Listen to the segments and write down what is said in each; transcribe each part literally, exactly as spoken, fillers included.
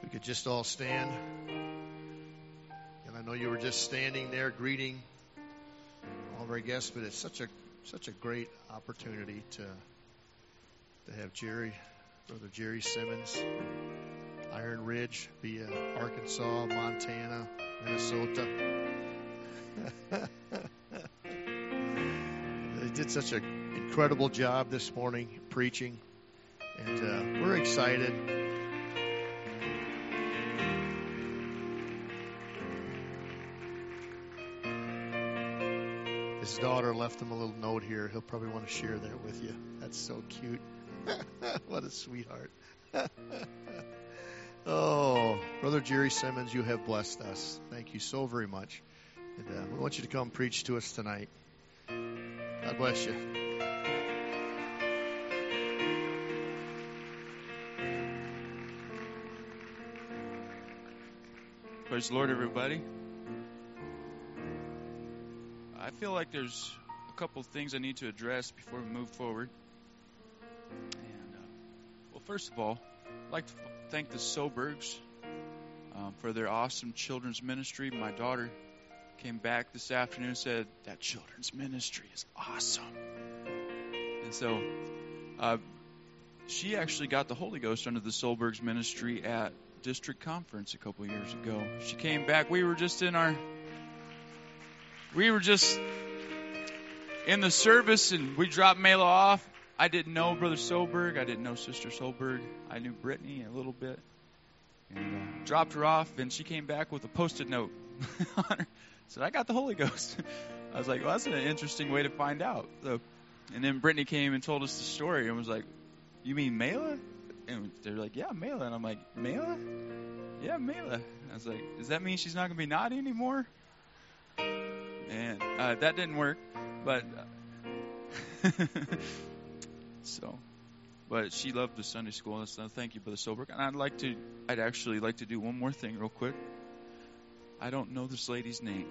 We could just all stand. And I know you were just standing there greeting all of our guests, but it's such a such a great opportunity to to have Jerry, Brother Jerry Simmons, Iron Ridge via Arkansas, Montana, Minnesota. They did such an incredible job this morning preaching, and uh, we're excited. His daughter left him a little note here. He'll probably want to share that with you. That's so cute. What a sweetheart. Oh, Brother Jerry Simmons, you have blessed us. Thank you so very much. And uh, we want you to come preach to us tonight. God bless you. Praise the Lord, everybody. I feel like there's a couple things I need to address before we move forward. And uh, well, first of all, I'd like to f- thank the Sobergs um, for their awesome children's ministry. My daughter came back this afternoon and said, that children's ministry is awesome. And so uh, she actually got the Holy Ghost under the Sobergs ministry at district conference a couple years ago. She came back. We were just in our, we were just in the service, and we dropped Mela off. I didn't know Brother Solberg. I didn't know Sister Solberg. I knew Brittany a little bit. And uh, dropped her off, and she came back with a Post-it note on her. Said, I got the Holy Ghost. I was like, well, that's an interesting way to find out. So, and then Brittany came and told us the story and was like, you mean Mela? And they're like, yeah, Mela. And I'm like, Mela? Yeah, Mela. I was like, does that mean she's not going to be naughty anymore? And uh, that didn't work. But, uh, so, but she loved the Sunday school. So thank you, Brother Solberg. And I'd like to, I'd actually like to do one more thing real quick. I don't know this lady's name,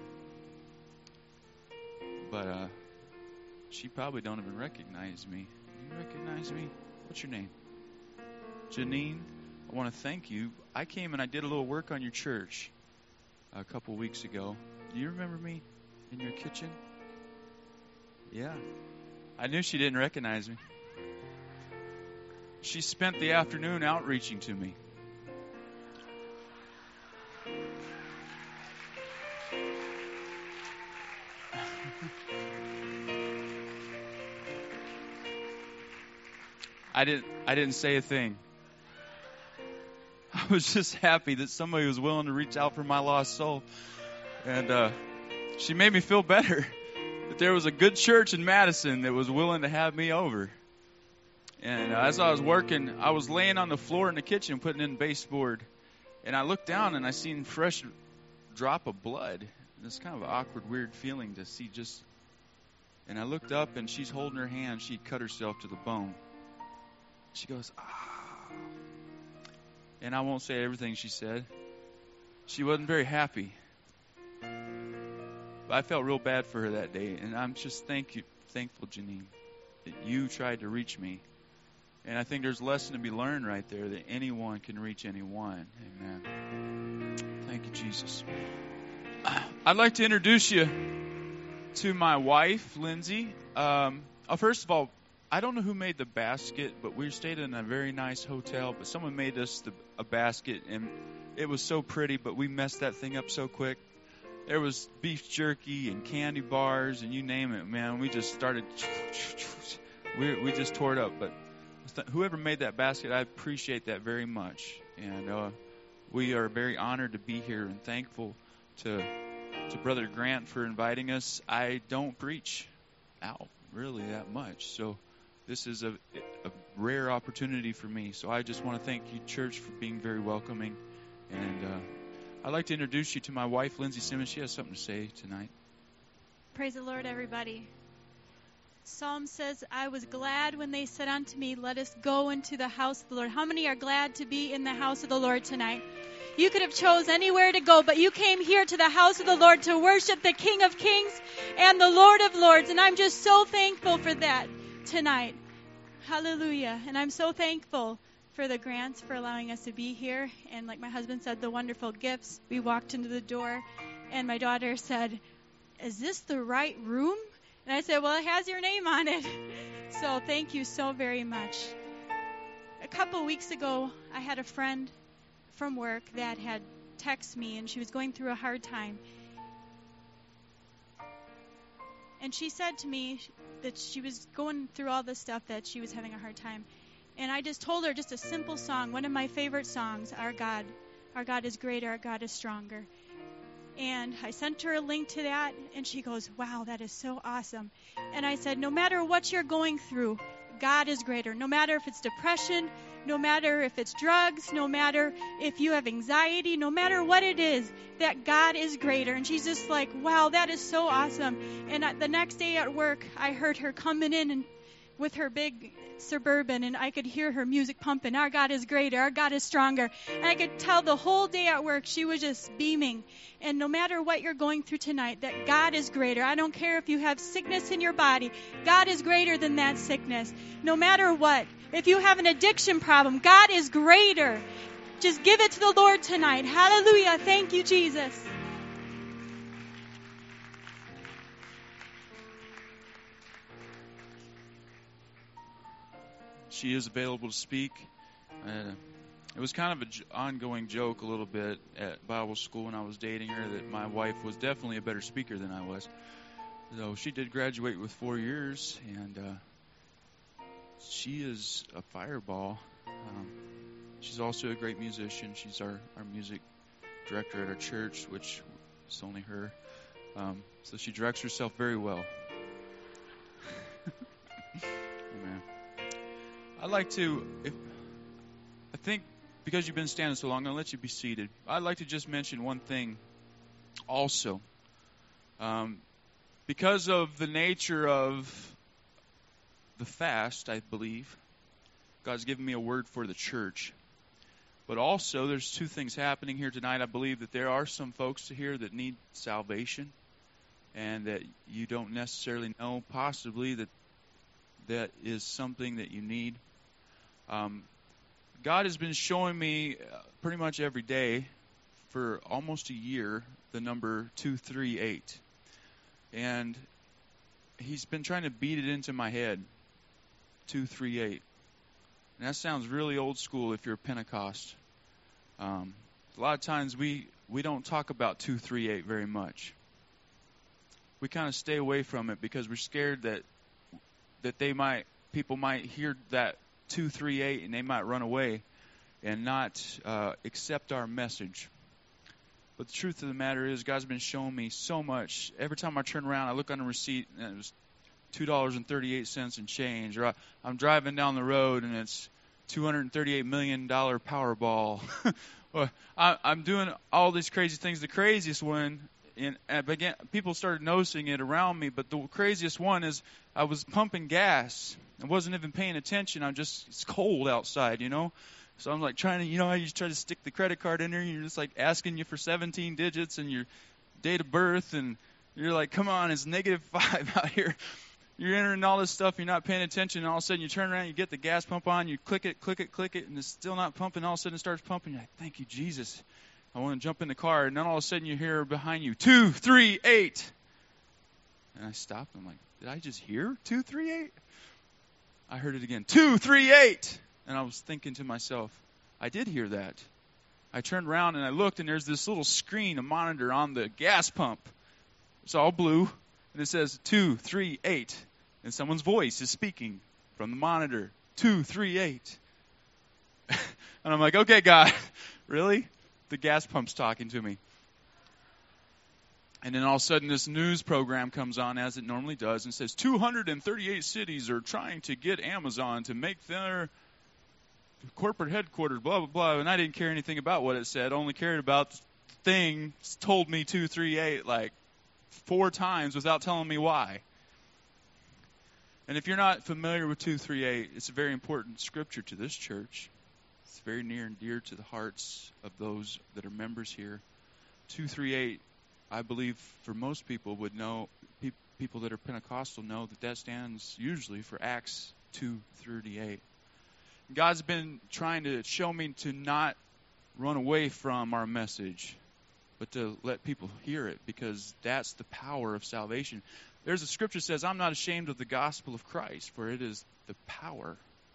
but uh, she probably don't even recognize me. Do you recognize me? What's your name? Janine. I want to thank you. I came and I did a little work on your church a couple weeks ago. Do you remember me in your kitchen? Yeah. I knew she didn't recognize me. She spent the afternoon outreaching to me. I didn't I didn't say a thing. I was just happy that somebody was willing to reach out for my lost soul. And uh, she made me feel better that there was a good church in Madison that was willing to have me over. And uh, as I was working, I was laying on the floor in the kitchen putting in baseboard. And I looked down and I seen fresh drop of blood. And it's kind of an awkward, weird feeling to see just... And I looked up and she's holding her hand. She cut herself to the bone. She goes, ah. And I won't say everything she said. She wasn't very happy. But I felt real bad for her that day. And I'm just thank you, thankful, Janine, that you tried to reach me. And I think there's a lesson to be learned right there that anyone can reach anyone. Amen. Thank you, Jesus. I'd like to introduce you to my wife, Lindsay. Um, oh, first of all, I don't know who made the basket, but we stayed in a very nice hotel. But someone made us the, a basket, and it was so pretty, but we messed that thing up so quick. There was beef jerky and candy bars, and you name it, man. We just started, we we just tore it up. But whoever made that basket, I appreciate that very much. And uh, we are very honored to be here and thankful to to Brother Grant for inviting us. I don't preach out really that much, so this is a, a rare opportunity for me. So I just want to thank you, church, for being very welcoming. And uh, I'd like to introduce you to my wife, Lindsay Simmons. She has something to say tonight. Praise the Lord, everybody. Psalm says, I was glad when they said unto me, let us go into the house of the Lord. How many are glad to be in the house of the Lord tonight? You could have chose anywhere to go, but you came here to the house of the Lord to worship the King of Kings and the Lord of Lords. And I'm just so thankful for that tonight. Hallelujah. And I'm so thankful for the grants, for allowing us to be here. And like my husband said, the wonderful gifts. We walked into the door, and my daughter said, "Is this the right room?" And I said, "Well, it has your name on it." So thank you so very much. A couple weeks ago, I had a friend from work that had texted me, and she was going through a hard time. And she said to me that she was going through all this stuff, that she was having a hard time. And I just told her just a simple song, one of my favorite songs, Our God. Our God is greater, our God is stronger. And I sent her a link to that, and she goes, "Wow, that is so awesome." And I said, no matter what you're going through, God is greater. No matter if it's depression, no matter if it's drugs, no matter if you have anxiety, no matter what it is, that God is greater. And she's just like, wow, that is so awesome. And at the next day at work, I heard her coming in and with her big Suburban, and I could hear her music pumping. Our God is greater. Our God is stronger. And I could tell the whole day at work she was just beaming. And no matter what you're going through tonight, that God is greater. I don't care if you have sickness in your body. God is greater than that sickness. No matter what. If you have an addiction problem, God is greater. Just give it to the Lord tonight. Hallelujah. Thank you, Jesus. She is available to speak. Uh, it was kind of an j- ongoing joke a little bit at Bible school when I was dating her that my wife was definitely a better speaker than I was. So she did graduate with four years, and uh, she is a fireball. Um, she's also a great musician. She's our, our music director at our church, which is only her. Um, so she directs herself very well. Amen. I'd like to, if, I think because you've been standing so long, I'm going to let you be seated. I'd like to just mention one thing also. Um, because of the nature of the fast, I believe, God's given me a word for the church. But also, there's two things happening here tonight. I believe that there are some folks here that need salvation, and that you don't necessarily know possibly that that is something that you need. Um, God has been showing me pretty much every day for almost a year the number two three eight. And He's been trying to beat it into my head, two three eight. And that sounds really old school if you're a Pentecost. Um, a lot of times we, we don't talk about two three eight very much. We kind of stay away from it because we're scared that that they might, people might hear that two three eight and they might run away and not uh, accept our message. But the truth of the matter is, God's been showing me so much. Every time I turn around, I look on the receipt and it was two dollars and thirty-eight cents and change. Or I, I'm driving down the road and it's two hundred thirty-eight million dollars Powerball. Or I, I'm doing all these crazy things. The craziest one, and I began, people started noticing it around me, but the craziest one is I was pumping gas. I wasn't even paying attention. I'm just, it's cold outside, you know. So I'm like trying to, you know how you just try to stick the credit card in there, and you're just like asking you for seventeen digits and your date of birth, and you're like, come on, it's negative five out here. You're entering all this stuff, you're not paying attention, and all of a sudden you turn around, you get the gas pump on, you click it, click it, click it, and it's still not pumping. All of a sudden it starts pumping. You're like, thank you, Jesus. I want to jump in the car, and then all of a sudden you hear behind you, two, three, eight. And I stopped. I'm like, did I just hear two, three, eight? I heard it again, two, three, eight. And I was thinking to myself, I did hear that. I turned around and I looked, and there's this little screen, a monitor on the gas pump. It's all blue, and it says two, three, eight. And someone's voice is speaking from the monitor, two, three, eight. And I'm like, okay, God, really? The gas pump's talking to me. And then all of a sudden this news program comes on, as it normally does, and says two hundred thirty-eight cities are trying to get Amazon to make their corporate headquarters, blah, blah, blah. And I didn't care anything about what it said. I only cared about the thing told me two three eight like four times without telling me why. And if you're not familiar with two three eight, it's a very important scripture to this church. It's very near and dear to the hearts of those that are members here. two three eight, I believe, for most people would know, pe- people that are Pentecostal know that that stands usually for Acts two thirty-eight. God's been trying to show me to not run away from our message, but to let people hear it, because that's the power of salvation. There's a scripture that says, I'm not ashamed of the gospel of Christ, for it is the power of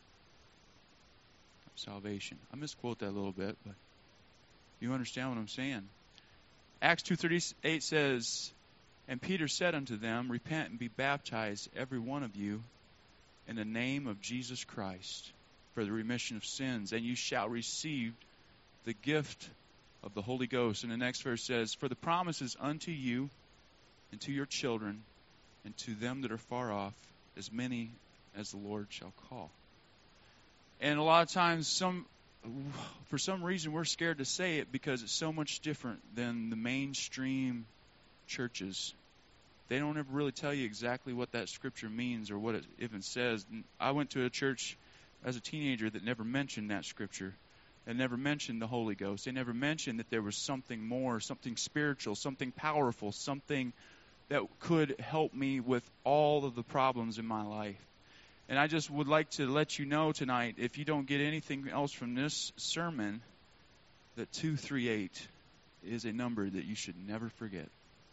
salvation. I misquote that a little bit, but you understand what I'm saying. Acts two thirty-eight says, and Peter said unto them, repent and be baptized, every one of you, in the name of Jesus Christ, for the remission of sins, and you shall receive the gift of the Holy Ghost. And the next verse says, for the promise is unto you and to your children and to them that are far off, as many as the Lord shall call. And a lot of times, some for some reason, we're scared to say it because it's so much different than the mainstream churches. They don't ever really tell you exactly what that scripture means or what it even says. I went to a church as a teenager that never mentioned that scripture. They never mentioned the Holy Ghost. They never mentioned that there was something more, something spiritual, something powerful, something that could help me with all of the problems in my life. And I just would like to let you know tonight, if you don't get anything else from this sermon, that two three eight is a number that you should never forget.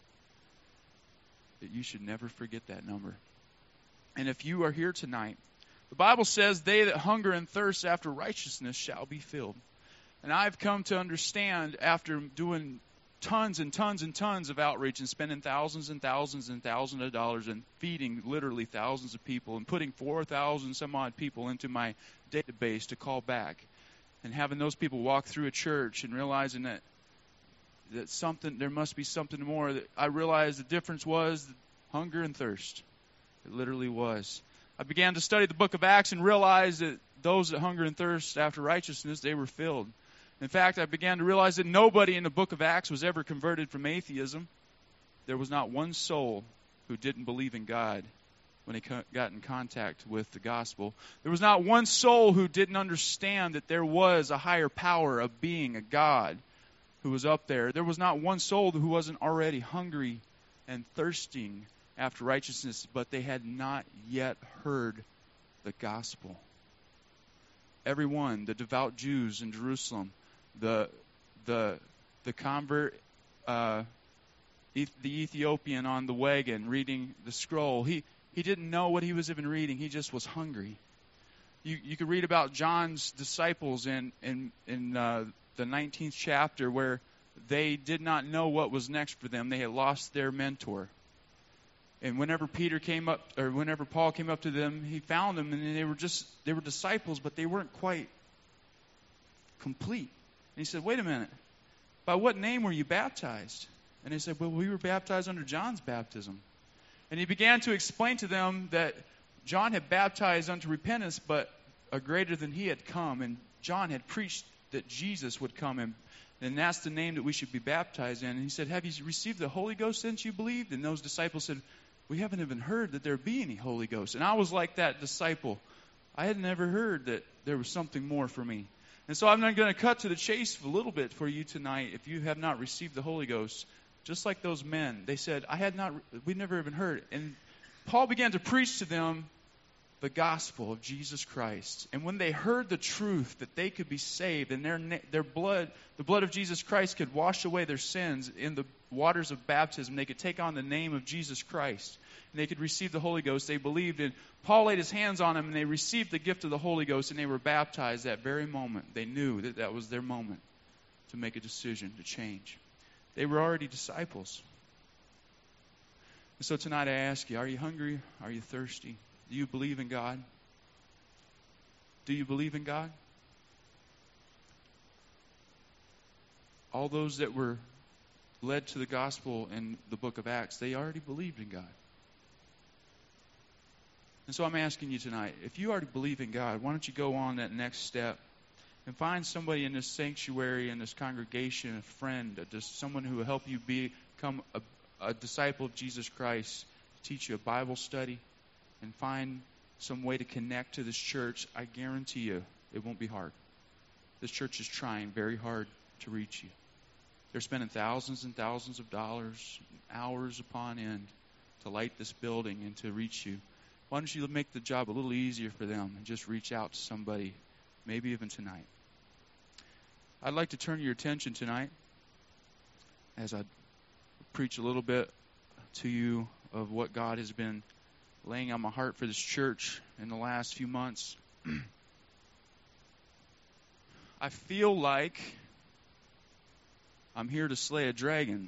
That you should never forget that number. And if you are here tonight, the Bible says, they that hunger and thirst after righteousness shall be filled. And I've come to understand, after doing tons and tons and tons of outreach and spending thousands and thousands and thousands of dollars and feeding literally thousands of people and putting four thousand some odd people into my database to call back, and having those people walk through a church and realizing that that something, there must be something more. That I realized the difference was hunger and thirst. It literally was. I began to study the book of Acts and realized that those that hunger and thirst after righteousness, they were filled. In fact, I began to realize that nobody in the book of Acts was ever converted from atheism. There was not one soul who didn't believe in God when he got in contact with the gospel. There was not one soul who didn't understand that there was a higher power of being a God who was up there. There was not one soul who wasn't already hungry and thirsting after righteousness, but they had not yet heard the gospel. Everyone, the devout Jews in Jerusalem, the the the convert, uh, the Ethiopian on the wagon reading the scroll, he he didn't know what he was even reading. He just was hungry. You you could read about John's disciples in in in uh, the nineteenth chapter, where they did not know what was next for them. They had lost their mentor. And whenever Peter came up, or whenever Paul came up to them, he found them, and they were just they were disciples, but they weren't quite complete. And he said, wait a minute, by what name were you baptized? And they said, well, we were baptized under John's baptism. And he began to explain to them that John had baptized unto repentance, but a greater than he had come. And John had preached that Jesus would come, and, and that's the name that we should be baptized in. And he said, have you received the Holy Ghost since you believed? And those disciples said, we haven't even heard that there be any Holy Ghost. And I was like that disciple. I had never heard that there was something more for me. And so I'm not going to cut to the chase a little bit for you tonight. If you have not received the Holy Ghost, just like those men, they said, I had not, we never even heard. And Paul began to preach to them the gospel of Jesus Christ. And when they heard the truth that they could be saved, and their their blood, the blood of Jesus Christ could wash away their sins in the waters of baptism, they could take on the name of Jesus Christ, and they could receive the Holy Ghost. They believed, and Paul laid his hands on them, and they received the gift of the Holy Ghost, and they were baptized that very moment. They knew that that was their moment to make a decision to change. They were already disciples. And so tonight I ask you, are you hungry? Are you thirsty? Do you believe in God? Do you believe in God? All those that were led to the gospel in the book of Acts, they already believed in God. And so I'm asking you tonight, if you already believe in God, why don't you go on that next step and find somebody in this sanctuary, in this congregation, a friend, just someone who will help you become a, a disciple of Jesus Christ, teach you a Bible study, and find some way to connect to this church. I guarantee you it won't be hard. This church is trying very hard to reach you. They're spending thousands and thousands of dollars, hours upon end, to light this building and to reach you. Why don't you make the job a little easier for them and just reach out to somebody maybe even tonight. I'd like to turn your attention tonight as I preach a little bit to you of what God has been laying on my heart for this church in the last few months. I feel like I'm here to slay a dragon.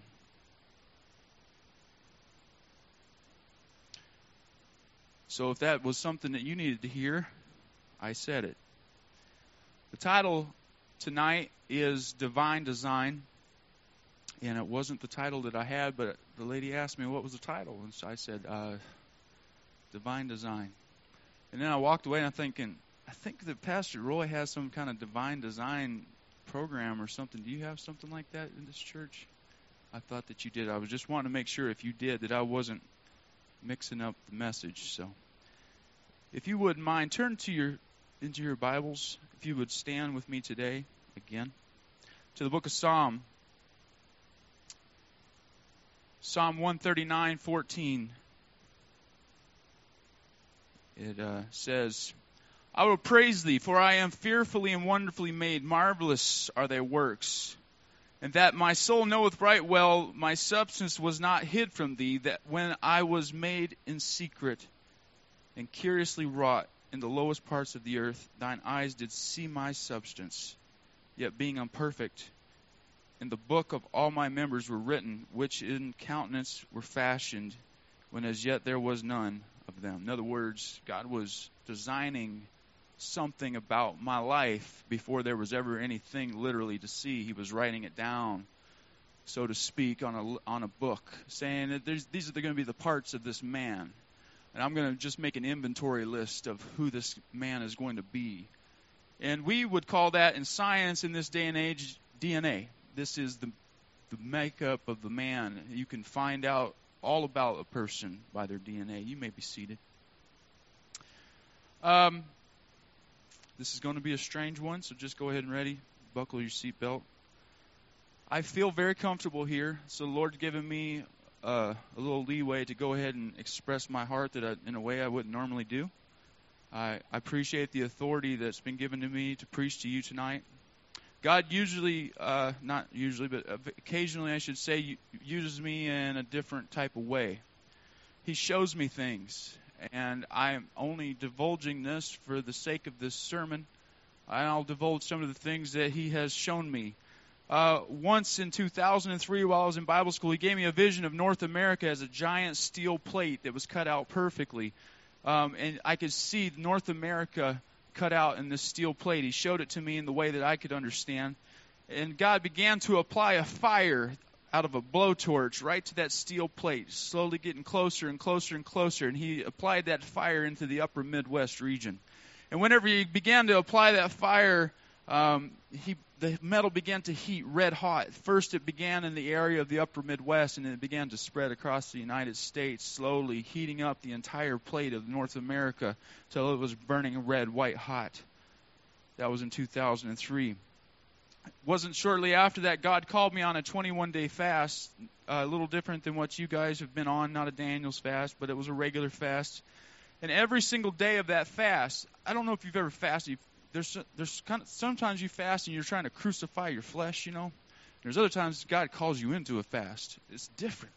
So if that was something that you needed to hear, I said it. The title tonight is Divine Design. And it wasn't the title that I had, but the lady asked me what was the title. And so I said, uh, Divine Design. And then I walked away and I'm thinking, I think that Pastor Roy has some kind of divine design program or something. Do you have something like that in this church? I thought that you did. I was just wanting to make sure if you did that I wasn't mixing up the message. So if you wouldn't mind, turn to your into your Bibles. If you would stand with me today again to the book of Psalm. Psalm one thirty-nine fourteen. It uh, says, I will praise thee, for I am fearfully and wonderfully made. Marvelous are thy works. And that my soul knoweth right well, my substance was not hid from thee, that when I was made in secret and curiously wrought in the lowest parts of the earth, thine eyes did see my substance. Yet being imperfect, in the book of all my members were written, which in countenance were fashioned, when as yet there was none of them. In other words, God was designing something about my life before there was ever anything literally to see. He was writing it down, so to speak, on a, on a book, saying that there's, these are going to be the parts of this man. And I'm going to just make an inventory list of who this man is going to be. And we would call that in science in this day and age D N A. This is the, the makeup of the man. You can find out all about a person by their D N A. You may be seated. Um, this is going to be a strange one, so just go ahead and ready. Buckle your seatbelt. I feel very comfortable here, so the Lord's given me uh, a little leeway to go ahead and express my heart that I, in a way I wouldn't normally do. I, I appreciate the authority that's been given to me to preach to you tonight. God usually, uh, not usually, but occasionally I should say, uses me in a different type of way. He shows me things, and I'm only divulging this for the sake of this sermon. I'll divulge some of the things that He has shown me. Uh, once in two thousand three, while I was in Bible school, He gave me a vision of North America as a giant steel plate that was cut out perfectly. Um, and I could see North America cut out in this steel plate. He showed it to me in the way that I could understand. And God began to apply a fire out of a blowtorch right to that steel plate, slowly getting closer and closer and closer. And He applied that fire into the upper Midwest region. And whenever He began to apply that fire, um, he, the metal began to heat red hot. First it began in the area of the upper Midwest, and then it began to spread across the United States, slowly heating up the entire plate of North America till it was burning red, white hot. That was in two thousand three. It wasn't shortly after that God called me on a twenty-one day fast, uh, a little different than what you guys have been on, not a Daniel's fast, but it was a regular fast. And every single day of that fast, I don't know if you've ever fasted. There's there's kind of, sometimes you fast and you're trying to crucify your flesh, you know. There's other times God calls you into a fast. It's different.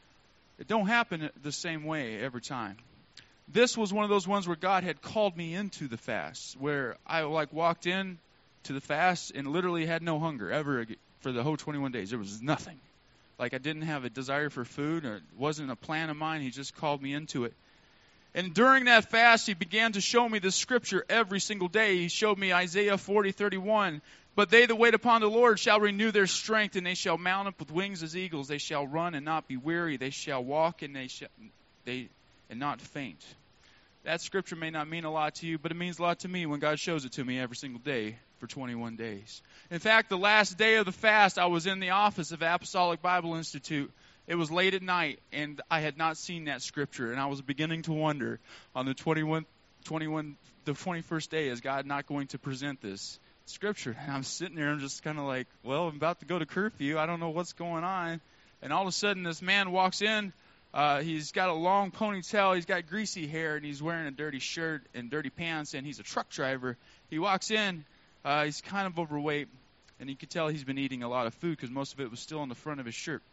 It don't happen the same way every time. This was one of those ones where God had called me into the fast, where I like walked in to the fast and literally had no hunger ever for the whole twenty-one days. There was nothing. Like I didn't have a desire for food, or it wasn't a plan of mine. He just called me into it. And during that fast, He began to show me the scripture every single day. He showed me Isaiah forty thirty-one. But they that wait upon the Lord shall renew their strength, and they shall mount up with wings as eagles. They shall run and not be weary. They shall walk and they shall they and not faint. That scripture may not mean a lot to you, but it means a lot to me when God shows it to me every single day for twenty-one days. In fact, the last day of the fast, I was in the office of Apostolic Bible Institute. It was late at night, and I had not seen that scripture, and I was beginning to wonder on the twenty-one, twenty-one, the twenty-first day, is God not going to present this scripture? And I'm sitting there, I'm just kind of like, well, I'm about to go to curfew. I don't know what's going on. And all of a sudden, this man walks in Uh, he's got a long ponytail. He's got greasy hair, and he's wearing a dirty shirt and dirty pants, and he's a truck driver. He walks in. Uh, he's kind of overweight, and you could tell he's been eating a lot of food because most of it was still on the front of his shirt.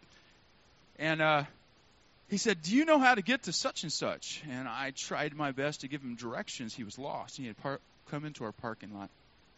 And uh, he said, "Do you know how to get to such and such?" And I tried my best to give him directions. He was lost. He had par- come into our parking lot.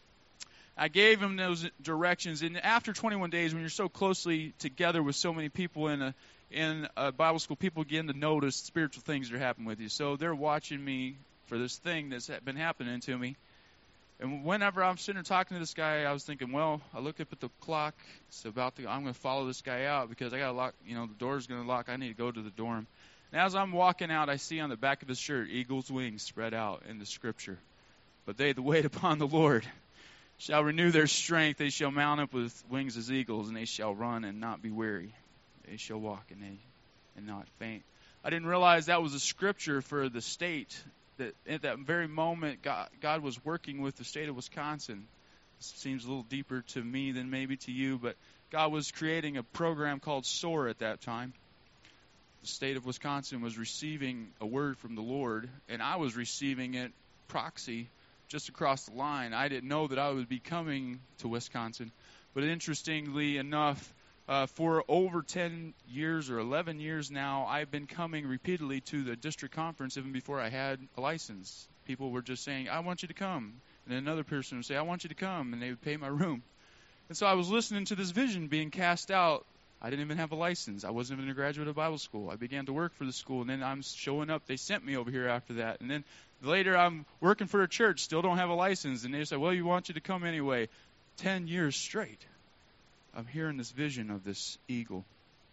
I gave him those directions, and after twenty-one days, when you're so closely together with so many people in a in a Bible school, people begin to notice spiritual things that are happening with you. So they're watching me for this thing that's been happening to me. And whenever I'm sitting there talking to this guy, I was thinking, well, I look up at the clock. It's about to, I'm going to follow this guy out because I got to lock, you know, the door's going to lock. I need to go to the dorm. And as I'm walking out, I see on the back of his shirt, eagle's wings spread out in the scripture. But they that wait upon the Lord shall renew their strength. They shall mount up with wings as eagles, and they shall run and not be weary. They shall walk and they and not faint. I didn't realize that was a scripture for the state. That at that very moment, God, God was working with the state of Wisconsin. This seems a little deeper to me than maybe to you, but God was creating a program called SOAR at that time. The state of Wisconsin was receiving a word from the Lord, and I was receiving it proxy just across the line. I didn't know that I would be coming to Wisconsin, but interestingly enough, uh, for over ten years or eleven years now, I've been coming repeatedly to the district conference even before I had a license. People were just saying, "I want you to come." And then another person would say, "I want you to come," and they would pay my room. And so I was listening to this vision being cast out. I didn't even have a license. I wasn't even a graduate of Bible school. I began to work for the school, and then I'm showing up. They sent me over here after that. And then later I'm working for a church, still don't have a license. And they say, "Well, you want you to come anyway." Ten years straight, I'm hearing this vision of this eagle.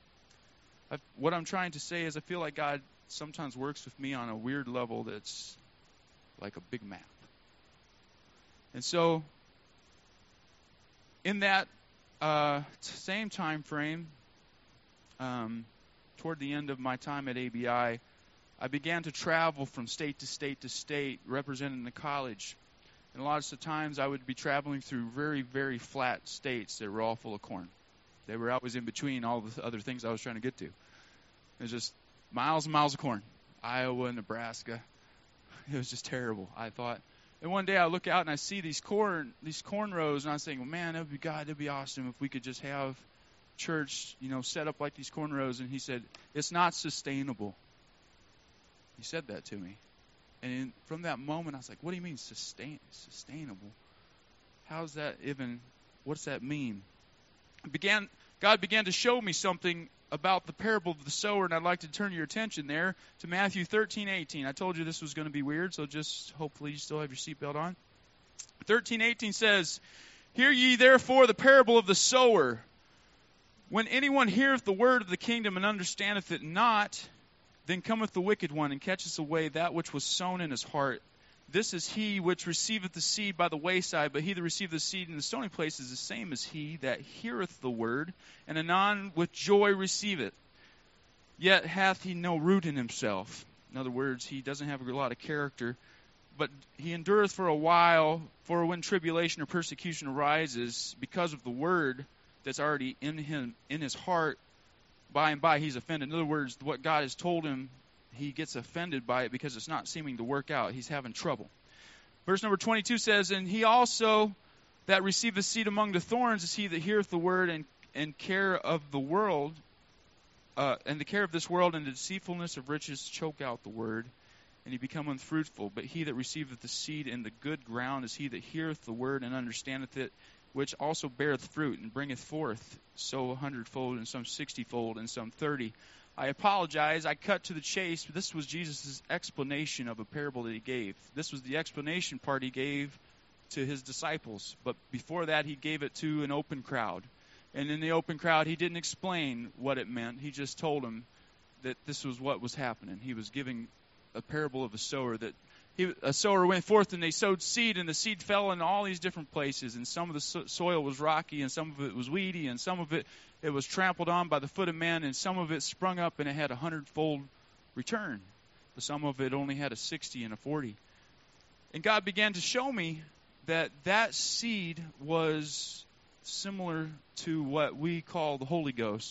I've, what I'm trying to say is I feel like God sometimes works with me on a weird level that's like a big map. And so in that uh, same time frame, um, toward the end of my time at A B I, I began to travel from state to state to state representing the college. And lots of times I would be traveling through very, very flat states that were all full of corn. They were always in between all the other things I was trying to get to. It was just miles and miles of corn. Iowa, Nebraska. It was just terrible, I thought. And one day I look out and I see these corn these corn rows, and I was thinking, well, man, that would be God, that'd be awesome if we could just have church, you know, set up like these corn rows. And he said, "It's not sustainable." He said that to me. And in, from that moment, I was like, what do you mean sustain, sustainable? How's that even, what's that mean? It began, God began to show me something about the parable of the sower, and I'd like to turn your attention there to Matthew thirteen eighteen. I told you this was going to be weird, so just hopefully you still have your seatbelt on. thirteen eighteen says, "Hear ye therefore the parable of the sower. When anyone heareth the word of the kingdom and understandeth it not, then cometh the wicked one, and catcheth away that which was sown in his heart. This is he which receiveth the seed by the wayside, but he that receiveth the seed in the stony place is the same as he that heareth the word, and anon with joy receiveth. Yet hath he no root in himself." In other words, he doesn't have a lot of character, but he endureth for a while, for when tribulation or persecution arises, because of the word that's already in him, in his heart, by and by he's offended. In other words, what God has told him, he gets offended by it because it's not seeming to work out. He's having trouble. Verse number twenty-two says, "And he also that receiveth seed among the thorns is he that heareth the word, and, and care of the world, uh, and the care of this world and the deceitfulness of riches choke out the word, and he become unfruitful. But he that receiveth the seed in the good ground is he that heareth the word and understandeth it, which also beareth fruit and bringeth forth so a hundredfold, and some sixtyfold, and some thirty." I apologize, I cut to the chase, but this was Jesus' explanation of a parable that he gave. This was the explanation part he gave to his disciples. But before that, he gave it to an open crowd. And in the open crowd, he didn't explain what it meant. He just told them that this was what was happening. He was giving a parable of a sower, that he, a sower went forth and they sowed seed, and the seed fell in all these different places. And some of the so- soil was rocky, and some of it was weedy, and some of it it was trampled on by the foot of men, and some of it sprung up and it had a hundredfold return. But some of it only had a sixty and a forty. And God began to show me that that seed was similar to what we call the Holy Ghost.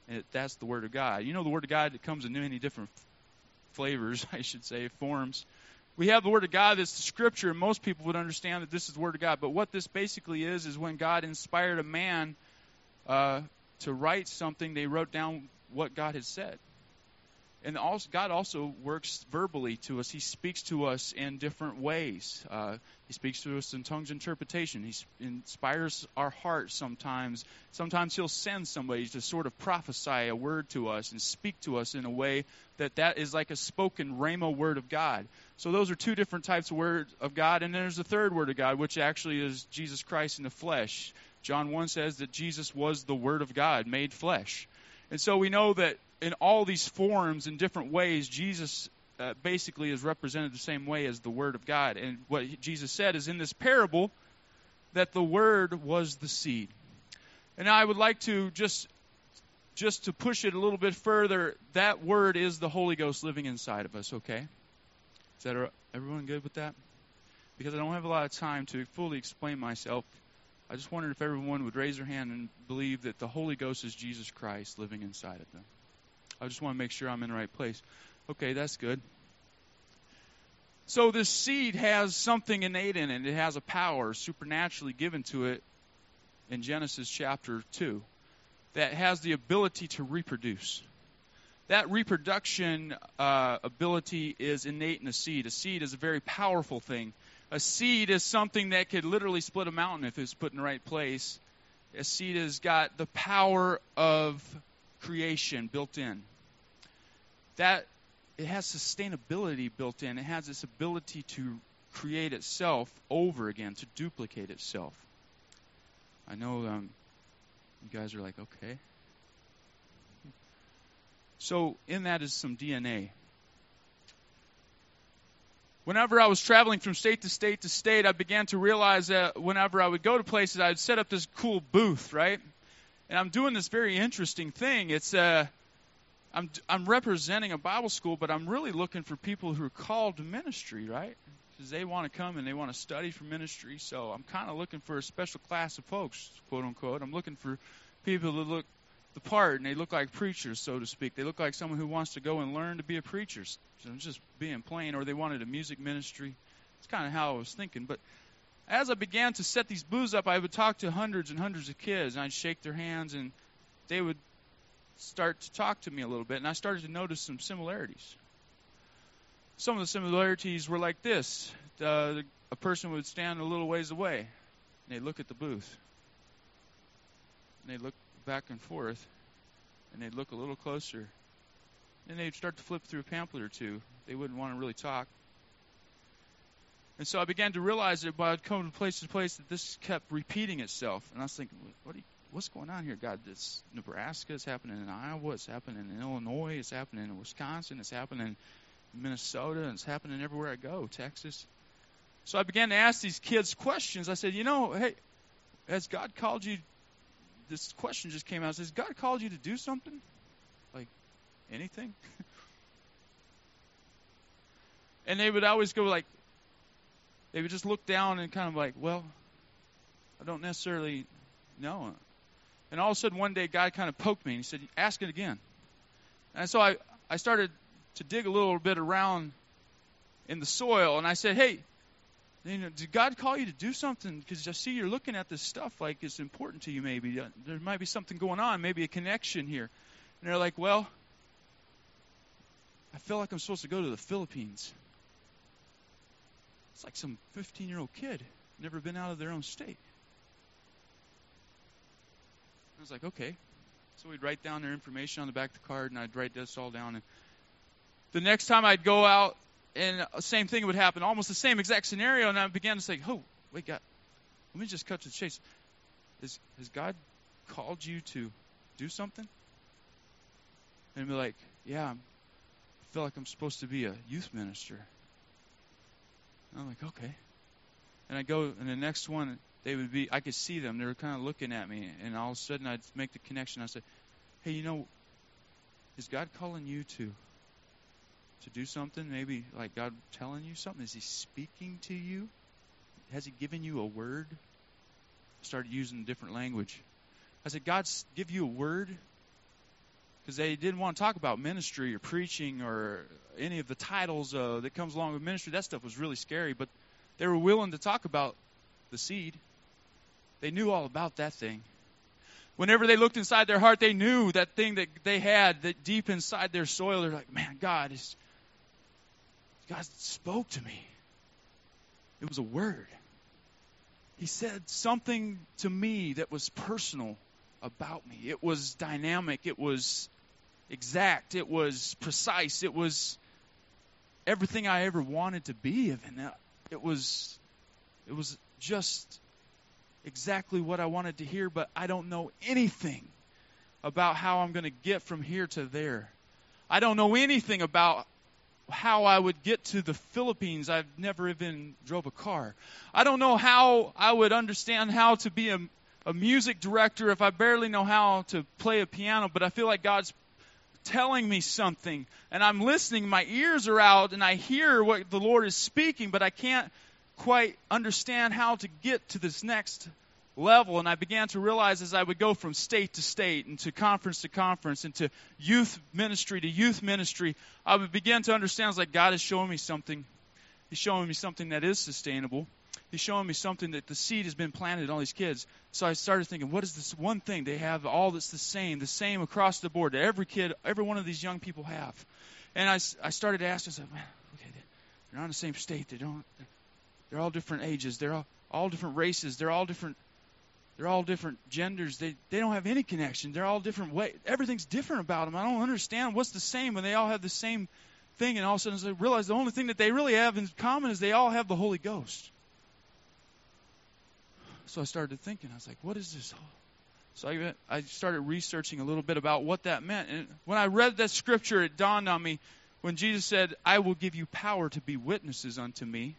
It, that's the Word of God. You know, the Word of God, it comes in many different flavors, I should say, forms. We have the Word of God that's the Scripture, and most people would understand that this is the Word of God. But what this basically is, is when God inspired a man uh, to write something, they wrote down what God had said. And also, God also works verbally to us. He speaks to us in different ways. Uh, he speaks to us in tongues interpretation. He inspires our hearts sometimes. Sometimes He'll send somebody to sort of prophesy a word to us and speak to us in a way that that is like a spoken rhema word of God. So those are two different types of word of God. And then there's the third word of God, which actually is Jesus Christ in the flesh. John one says that Jesus was the Word of God made flesh. And so we know that in all these forms, in different ways, Jesus uh, basically is represented the same way as the Word of God. And what Jesus said is in this parable that the Word was the seed. And I would like to just, just to push it a little bit further, that Word is the Holy Ghost living inside of us, okay? Is that everyone good with that? Because I don't have a lot of time to fully explain myself. I just wondered if everyone would raise their hand and believe that the Holy Ghost is Jesus Christ living inside of them. I just want to make sure I'm in the right place. Okay, that's good. So this seed has something innate in it. It has a power supernaturally given to it in Genesis chapter two that has the ability to reproduce. That reproduction uh, ability is innate in a seed. A seed is a very powerful thing. A seed is something that could literally split a mountain if it's put in the right place. A seed has got the power of creation built in. That it has sustainability built in. It has this ability to create itself over again, to duplicate itself. I know um, you guys are like, okay. So in that is some D N A. Whenever I was traveling from state to state to state, I began to realize that whenever I would go to places, I would set up this cool booth, right? And I'm doing this very interesting thing. It's uh, I'm I'm representing a Bible school, but I'm really looking for people who are called to ministry, right? Because they want to come and they want to study for ministry. So I'm kind of looking for a special class of folks, quote unquote. I'm looking for people that look the part, and they look like preachers, so to speak. They look like someone who wants to go and learn to be a preacher. So just being plain, or they wanted a music ministry. It's kind of how I was thinking. But as I began to set these booths up, I would talk to hundreds and hundreds of kids, and I'd shake their hands, and they would start to talk to me a little bit, and I started to notice some similarities. Some of the similarities were like this. Uh, a person would stand a little ways away, and they'd look at the booth. And they'd look back and forth, and they'd look a little closer. Then they'd start to flip through a pamphlet or two. They wouldn't want to really talk. And so I began to realize that I'd come from place to place that this kept repeating itself. And I was thinking, what do you, what's going on here, God? It's Nebraska, it's happening in Iowa, it's happening in Illinois, it's happening in Wisconsin, it's happening in Minnesota, and it's happening everywhere I go, Texas. So I began to ask these kids questions. I said, you know, hey, has God called you? This question just came out. It says, God called you to do something? Like anything? And they would always go like, they would just look down and kind of like, well, I don't necessarily know. And all of a sudden one day God kind of poked me and he said, ask it again. And so I, I started to dig a little bit around in the soil, and I said, hey, you know, did God call you to do something? Because I see you're looking at this stuff like it's important to you maybe. There might be something going on, maybe a connection here. And they're like, well, I feel like I'm supposed to go to the Philippines. It's like some fifteen-year-old kid, never been out of their own state. I was like, okay. So we'd write down their information on the back of the card, and I'd write this all down. And the next time I'd go out, and the same thing would happen, almost the same exact scenario, and I began to say, oh, wait, God, let me just cut to the chase. Is, has God called you to do something? And be like, yeah, I feel like I'm supposed to be a youth minister. And I'm like, okay. And I go, and the next one, they would be, I could see them, they were kind of looking at me, and all of a sudden I'd make the connection. I'd say, hey, you know, is God calling you to to do something? Maybe like God telling you something? Is he speaking to you? Has he given you a word? I started using a different language. I said, God give you a word? because they didn't want to talk about ministry or preaching or any of the titles uh, that comes along with ministry. That stuff was really scary, but they were willing to talk about the seed. They knew all about that thing. Whenever they looked inside their heart, they knew that thing that they had that deep inside their soil. They're like, man, God is, God spoke to me. It was a word. He said something to me that was personal about me. It was dynamic. It was exact. It was precise. It was everything I ever wanted to be. And it was, it was just exactly what I wanted to hear, but I don't know anything about how I'm going to get from here to there. I don't know anything about how I would get to the Philippines. I've never even drove a car. I don't know how I would understand how to be a, a music director if I barely know how to play a piano, but I feel like God's telling me something, and I'm listening. My ears are out, and I hear what the Lord is speaking, but I can't quite understand how to get to this next level. And I began to realize as I would go from state to state and to conference to conference and to youth ministry to youth ministry, I would begin to understand, it's like God is showing me something. He's showing me something that is sustainable. He's showing me something that the seed has been planted in all these kids. So I started thinking, what is this one thing they have all that's the same, the same across the board that every kid, every one of these young people have? And I, I started to ask myself, man, okay, they're not in the same state. They don't, they're all different ages. They're all, all different races. They're all different They're all different genders. They they don't have any connection. They're all different ways. Everything's different about them. I don't understand what's the same when they all have the same thing. And all of a sudden I realize the only thing that they really have in common is they all have the Holy Ghost. So I started thinking. I was like, what is this? So I, I started researching a little bit about what that meant. And when I read that scripture, it dawned on me when Jesus said, I will give you power to be witnesses unto me.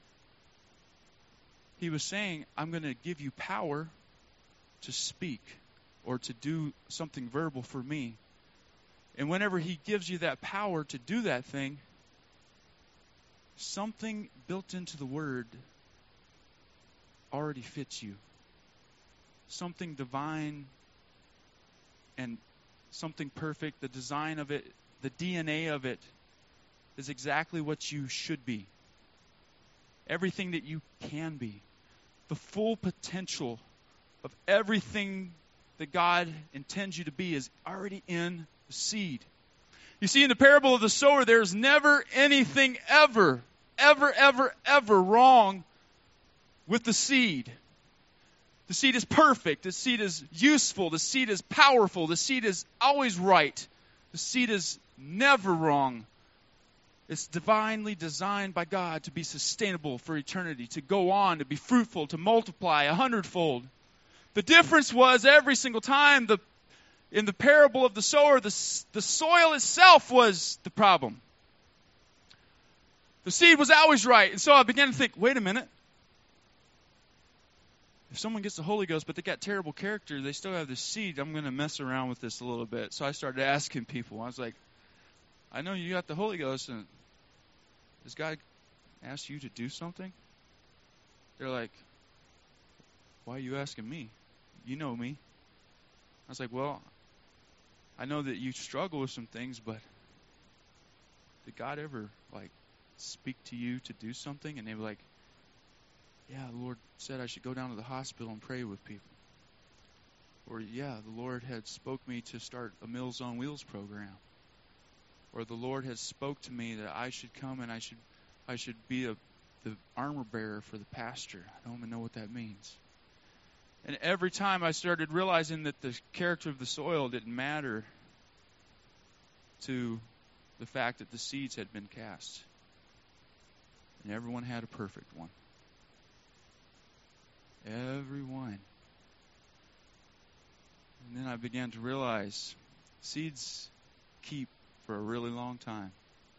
He was saying, I'm going to give you power to speak or to do something verbal for me. And whenever he gives you that power to do that thing, something built into the word already fits you. Something divine and something perfect. The design of it, the D N A of it is exactly what you should be. Everything that you can be. The full potential of everything that God intends you to be is already in the seed. You see, in the parable of the sower, there's never anything ever, ever, ever, ever wrong with the seed. The seed is perfect. The seed is useful. The seed is powerful. The seed is always right. The seed is never wrong. It's divinely designed by God to be sustainable for eternity, to go on, to be fruitful, to multiply a hundredfold. The difference was every single time the in the parable of the sower, the, the soil itself was the problem. The seed was always right. And so I began to think, wait a minute. If someone gets the Holy Ghost, but they got terrible character, they still have the seed, I'm going to mess around with this a little bit. So I started asking people. I was like, I know you got the Holy Ghost, and does God ask you to do something? They're like, why are you asking me? You know me. I was like, well, I know that you struggle with some things, but did God ever, like, speak to you to do something? And they were like, yeah, the Lord said I should go down to the hospital and pray with people. Or, yeah, the Lord had spoke me to start a Meals on Wheels program. Or the Lord has spoke to me that I should come and I should I should be a the armor bearer for the pastor. I don't even know what that means. And every time I started realizing that the character of the soil didn't matter to the fact that the seeds had been cast. And everyone had a perfect one. Everyone. And then I began to realize seeds keep for a really long time.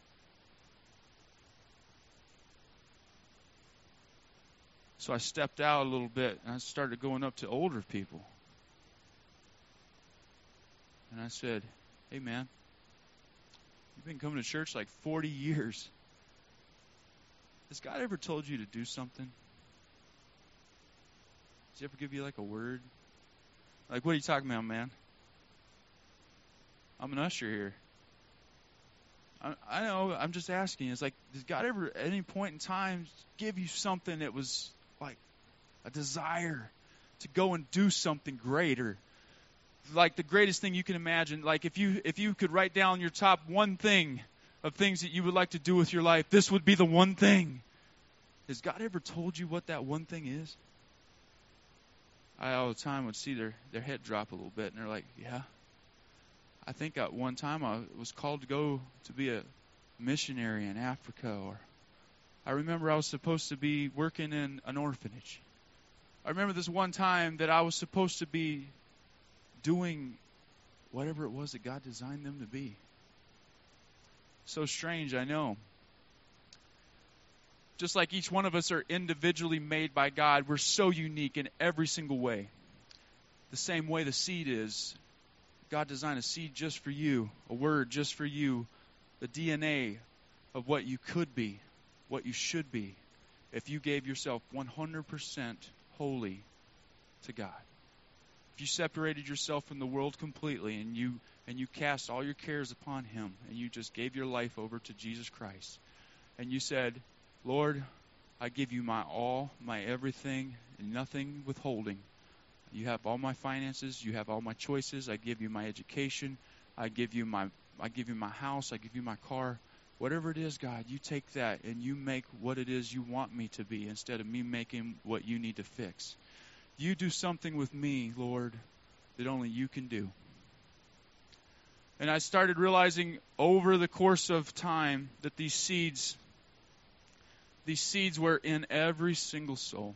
So I stepped out a little bit and I started going up to older people. And I said, hey man, you've been coming to church like forty years. Has God ever told you to do something? Does he ever give you like a word? Like, what are you talking about, man? I'm an usher here. I, I know, I'm just asking. It's like, does God ever at any point in time give you something that was like a desire to go and do something greater? Like the greatest thing you can imagine. Like if you if you could write down your top one thing of things that you would like to do with your life, this would be the one thing. Has God ever told you what that one thing is? I all the time would see their, their head drop a little bit, and they're like, yeah. I think at one time I was called to go to be a missionary in Africa, or I remember I was supposed to be working in an orphanage. I remember this one time that I was supposed to be doing whatever it was that God designed them to be. So strange, I know. Just like each one of us are individually made by God, we're so unique in every single way. The same way the seed is. God designed a seed just for you, a word just for you, the D N A of what you could be, what you should be, if you gave yourself one hundred percent wholly to God. If you separated yourself from the world completely and you and you cast all your cares upon Him and you just gave your life over to Jesus Christ and you said, Lord, I give you my all, my everything, and nothing withholding. You have all my finances, you have all my choices, I give you my education, I give you my I give you my house, I give you my car. Whatever it is, God, you take that and you make what it is you want me to be instead of me making what you need to fix. You do something with me, Lord, that only you can do. And I started realizing over the course of time that these seeds, these seeds were in every single soul.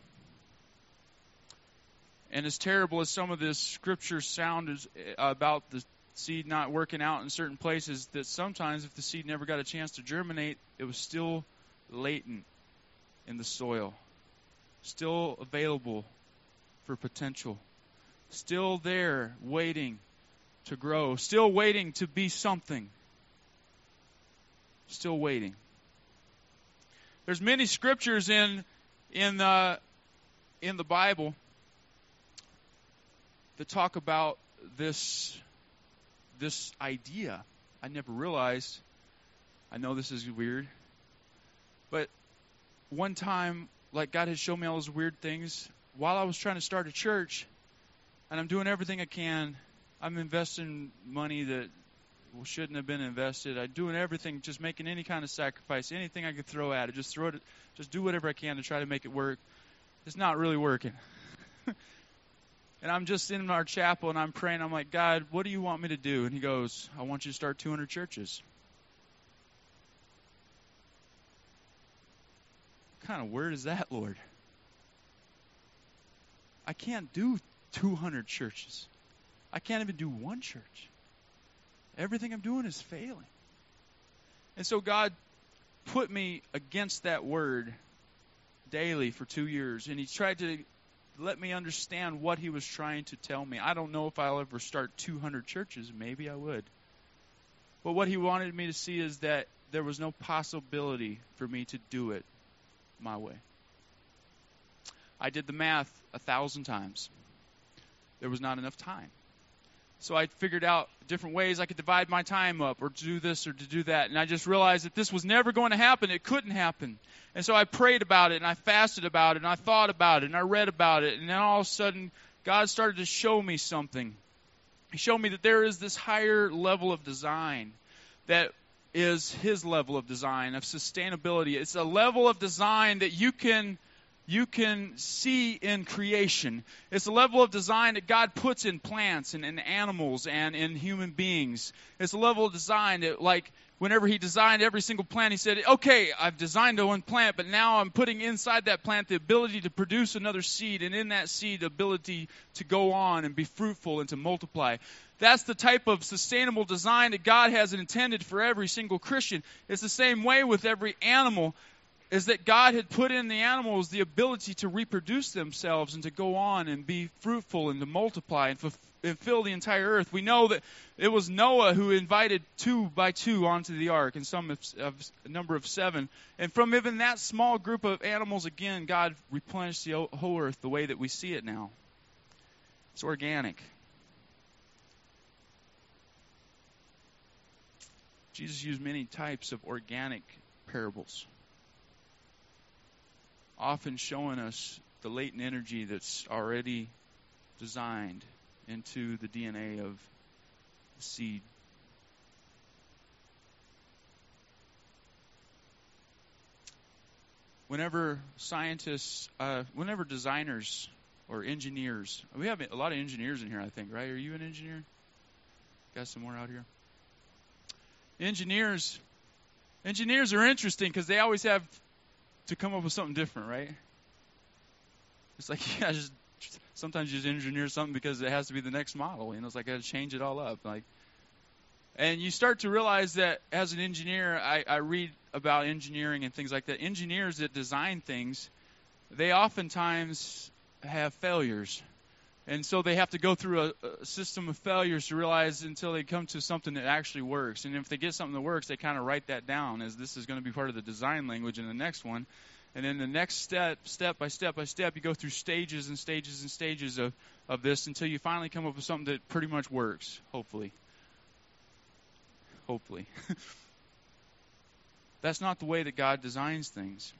And as terrible as some of this scripture sound is about the seed not working out in certain places, that sometimes if the seed never got a chance to germinate, it was still latent in the soil, still available for potential, still there waiting to grow, still waiting to be something, still waiting. There's many scriptures in in the in the Bible that talk about this this idea. I never realized. I know this is weird, but one time, like God had shown me all those weird things while I was trying to start a church, and I'm doing everything I can. I'm investing money that shouldn't have been invested. I'm doing everything, just making any kind of sacrifice, anything I could throw at it, just throw it, just do whatever I can to try to make it work. It's not really working. And I'm just in our chapel and I'm praying. I'm like, God, what do you want me to do? And He goes, I want you to start two hundred churches. What kind of word is that, Lord? I can't do two hundred churches. I can't even do one church. Everything I'm doing is failing. And so God put me against that word daily for two years. And He tried to let me understand what He was trying to tell me. I don't know if I'll ever start two hundred churches. Maybe I would. But what He wanted me to see is that there was no possibility for me to do it my way. I did the math a thousand times. There was not enough time. So I figured out different ways I could divide my time up or to do this or to do that. And I just realized that this was never going to happen. It couldn't happen. And so I prayed about it and I fasted about it and I thought about it and I read about it. And then all of a sudden, God started to show me something. He showed me that there is this higher level of design that is His level of design, of sustainability. It's a level of design that you can you can see in creation. It's a level of design that God puts in plants and in animals and in human beings. It's a level of design that, like, whenever He designed every single plant, He said, okay, I've designed one plant, but now I'm putting inside that plant the ability to produce another seed, and in that seed, the ability to go on and be fruitful and to multiply. That's the type of sustainable design that God has intended for every single Christian. It's the same way with every animal, is that God had put in the animals the ability to reproduce themselves and to go on and be fruitful and to multiply and, f- and fill the entire earth. We know that it was Noah who invited two by two onto the ark, and some of, of a number of seven. And from even that small group of animals, again, God replenished the whole earth the way that we see it now. It's organic. Jesus used many types of organic parables, often showing us the latent energy that's already designed into the D N A of the seed. Whenever scientists, uh, whenever designers or engineers, we have a lot of engineers in here, I think, right? Are you an engineer? Got some more out here? Engineers, engineers are interesting because they always have to come up with something different, right? It's like, yeah, just sometimes you just engineer something because it has to be the next model. You know, it's like I got to change it all up. Like, and you start to realize that as an engineer, I, I read about engineering and things like that. Engineers that design things, they oftentimes have failures. And so they have to go through a, a system of failures to realize until they come to something that actually works. And if they get something that works, they kind of write that down as this is going to be part of the design language in the next one. And then the next step, step by step by step, you go through stages and stages and stages of, of this until you finally come up with something that pretty much works, hopefully. Hopefully. That's not the way that God designs things.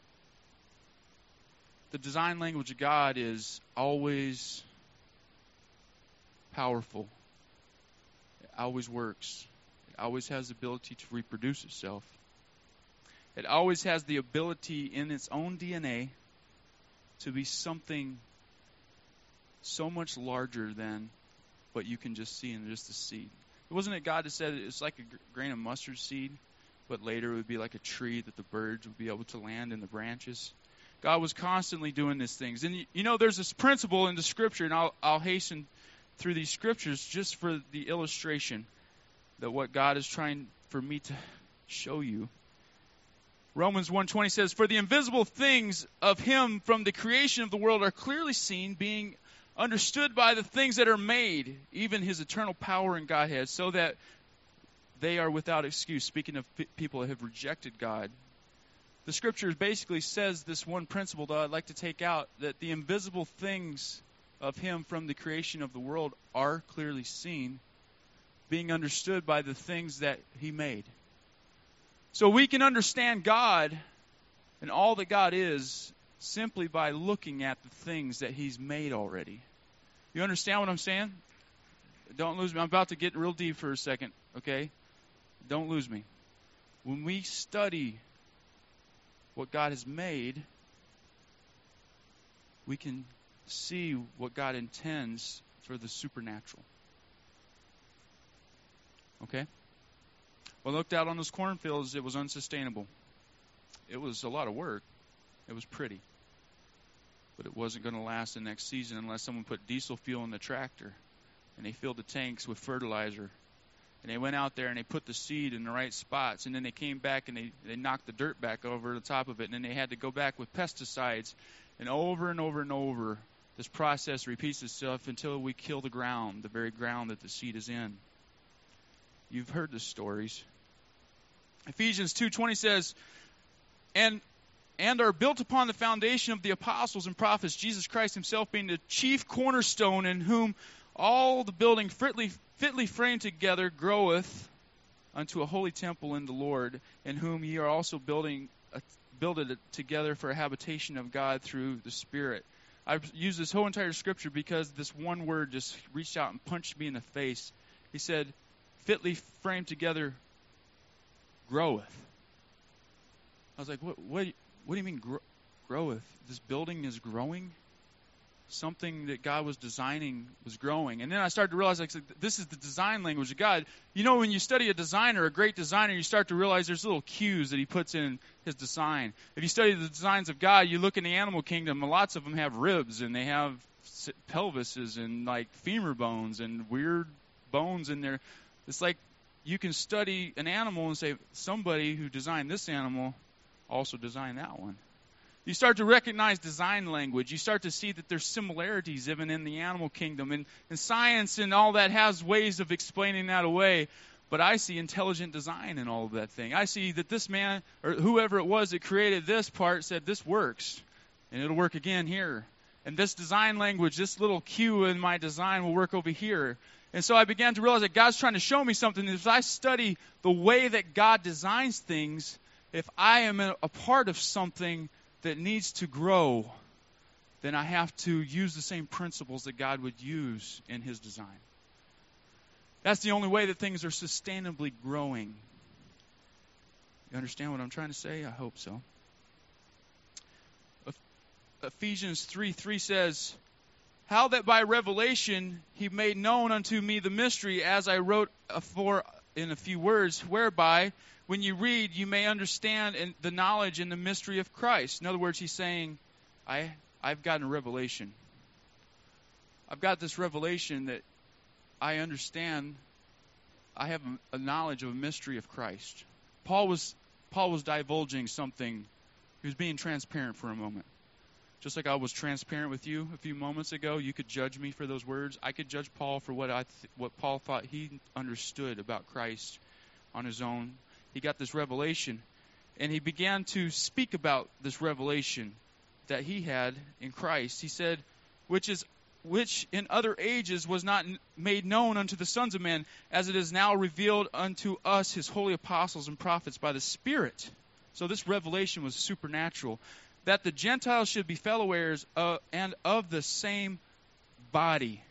The design language of God is always powerful. It always works. It always has the ability to reproduce itself. It always has the ability in its own D N A to be something so much larger than what you can just see in just a seed. Wasn't it God that said it's like a grain of mustard seed, but later it would be like a tree that the birds would be able to land in the branches? God was constantly doing these things. And you know, there's this principle in the Scripture, and I'll, I'll hasten through these Scriptures just for the illustration that what God is trying for me to show you. Romans one twenty says, "For the invisible things of Him from the creation of the world are clearly seen, being understood by the things that are made, even His eternal power and Godhead, so that they are without excuse." Speaking of p- people that have rejected God. The Scripture basically says this one principle that I'd like to take out, that the invisible things of Him from the creation of the world are clearly seen, being understood by the things that He made. So we can understand God and all that God is simply by looking at the things that He's made already. You understand what I'm saying? Don't lose me. I'm about to get real deep for a second, okay? Don't lose me. When we study what God has made, we can see what God intends for the supernatural. Okay? When I looked out on those cornfields, it was unsustainable. It was a lot of work. It was pretty. But it wasn't going to last the next season unless someone put diesel fuel in the tractor and they filled the tanks with fertilizer. And they went out there and they put the seed in the right spots. And then they came back and they, they knocked the dirt back over the top of it. And then they had to go back with pesticides. And over and over and over, this process repeats itself until we kill the ground, the very ground that the seed is in. You've heard the stories. Ephesians two twenty says, and and are built upon the foundation of the apostles and prophets, Jesus Christ Himself being the chief cornerstone, in whom all the building fitly, fitly framed together groweth unto a holy temple in the Lord, in whom ye are also building a, builded it together for a habitation of God through the Spirit. I've used this whole entire scripture because this one word just reached out and punched me in the face. He said, fitly framed together groweth. I was like, what what, what do you mean gro- groweth? This building is growing? Something that God was designing was growing. And then I started to realize, like, this is the design language of God. You know, when you study a designer, a great designer, you start to realize there's little cues that he puts in his design. If you study the designs of God, you look in the animal kingdom, lots of them have ribs, and they have pelvises and, like, femur bones and weird bones in there. It's like you can study an animal and say, somebody who designed this animal also designed that one. You start to recognize design language. You start to see that there's similarities even in the animal kingdom. And, and science and all that has ways of explaining that away. But I see intelligent design in all of that thing. I see that this man, or whoever it was that created this part, said this works. And it'll work again here. And this design language, this little cue in my design will work over here. And so I began to realize that God's trying to show me something. As I study the way that God designs things, if I am a part of something that needs to grow, then I have to use the same principles that God would use in his design. That's the only way that things are sustainably growing. You understand what I'm trying to say? I hope so. Ephesians three three says, how that by revelation he made known unto me the mystery, as I wrote afore in a few words, whereby when you read you may understand in the knowledge and the mystery of Christ. In other words, he's saying, I, I've gotten a revelation. I've got this revelation that I understand. I have a, a knowledge of a mystery of Christ. Paul was Paul was divulging something. He was being transparent for a moment. Just like I was transparent with you a few moments ago, you could judge me for those words. I could judge Paul for what I th- what Paul thought he understood about Christ on his own. He got this revelation, and he began to speak about this revelation that he had in Christ. He said, which is which in other ages was not n- made known unto the sons of men, as it is now revealed unto us, his holy apostles and prophets, by the Spirit. So this revelation was supernatural. That the Gentiles should be fellow heirs uh, and of the same body,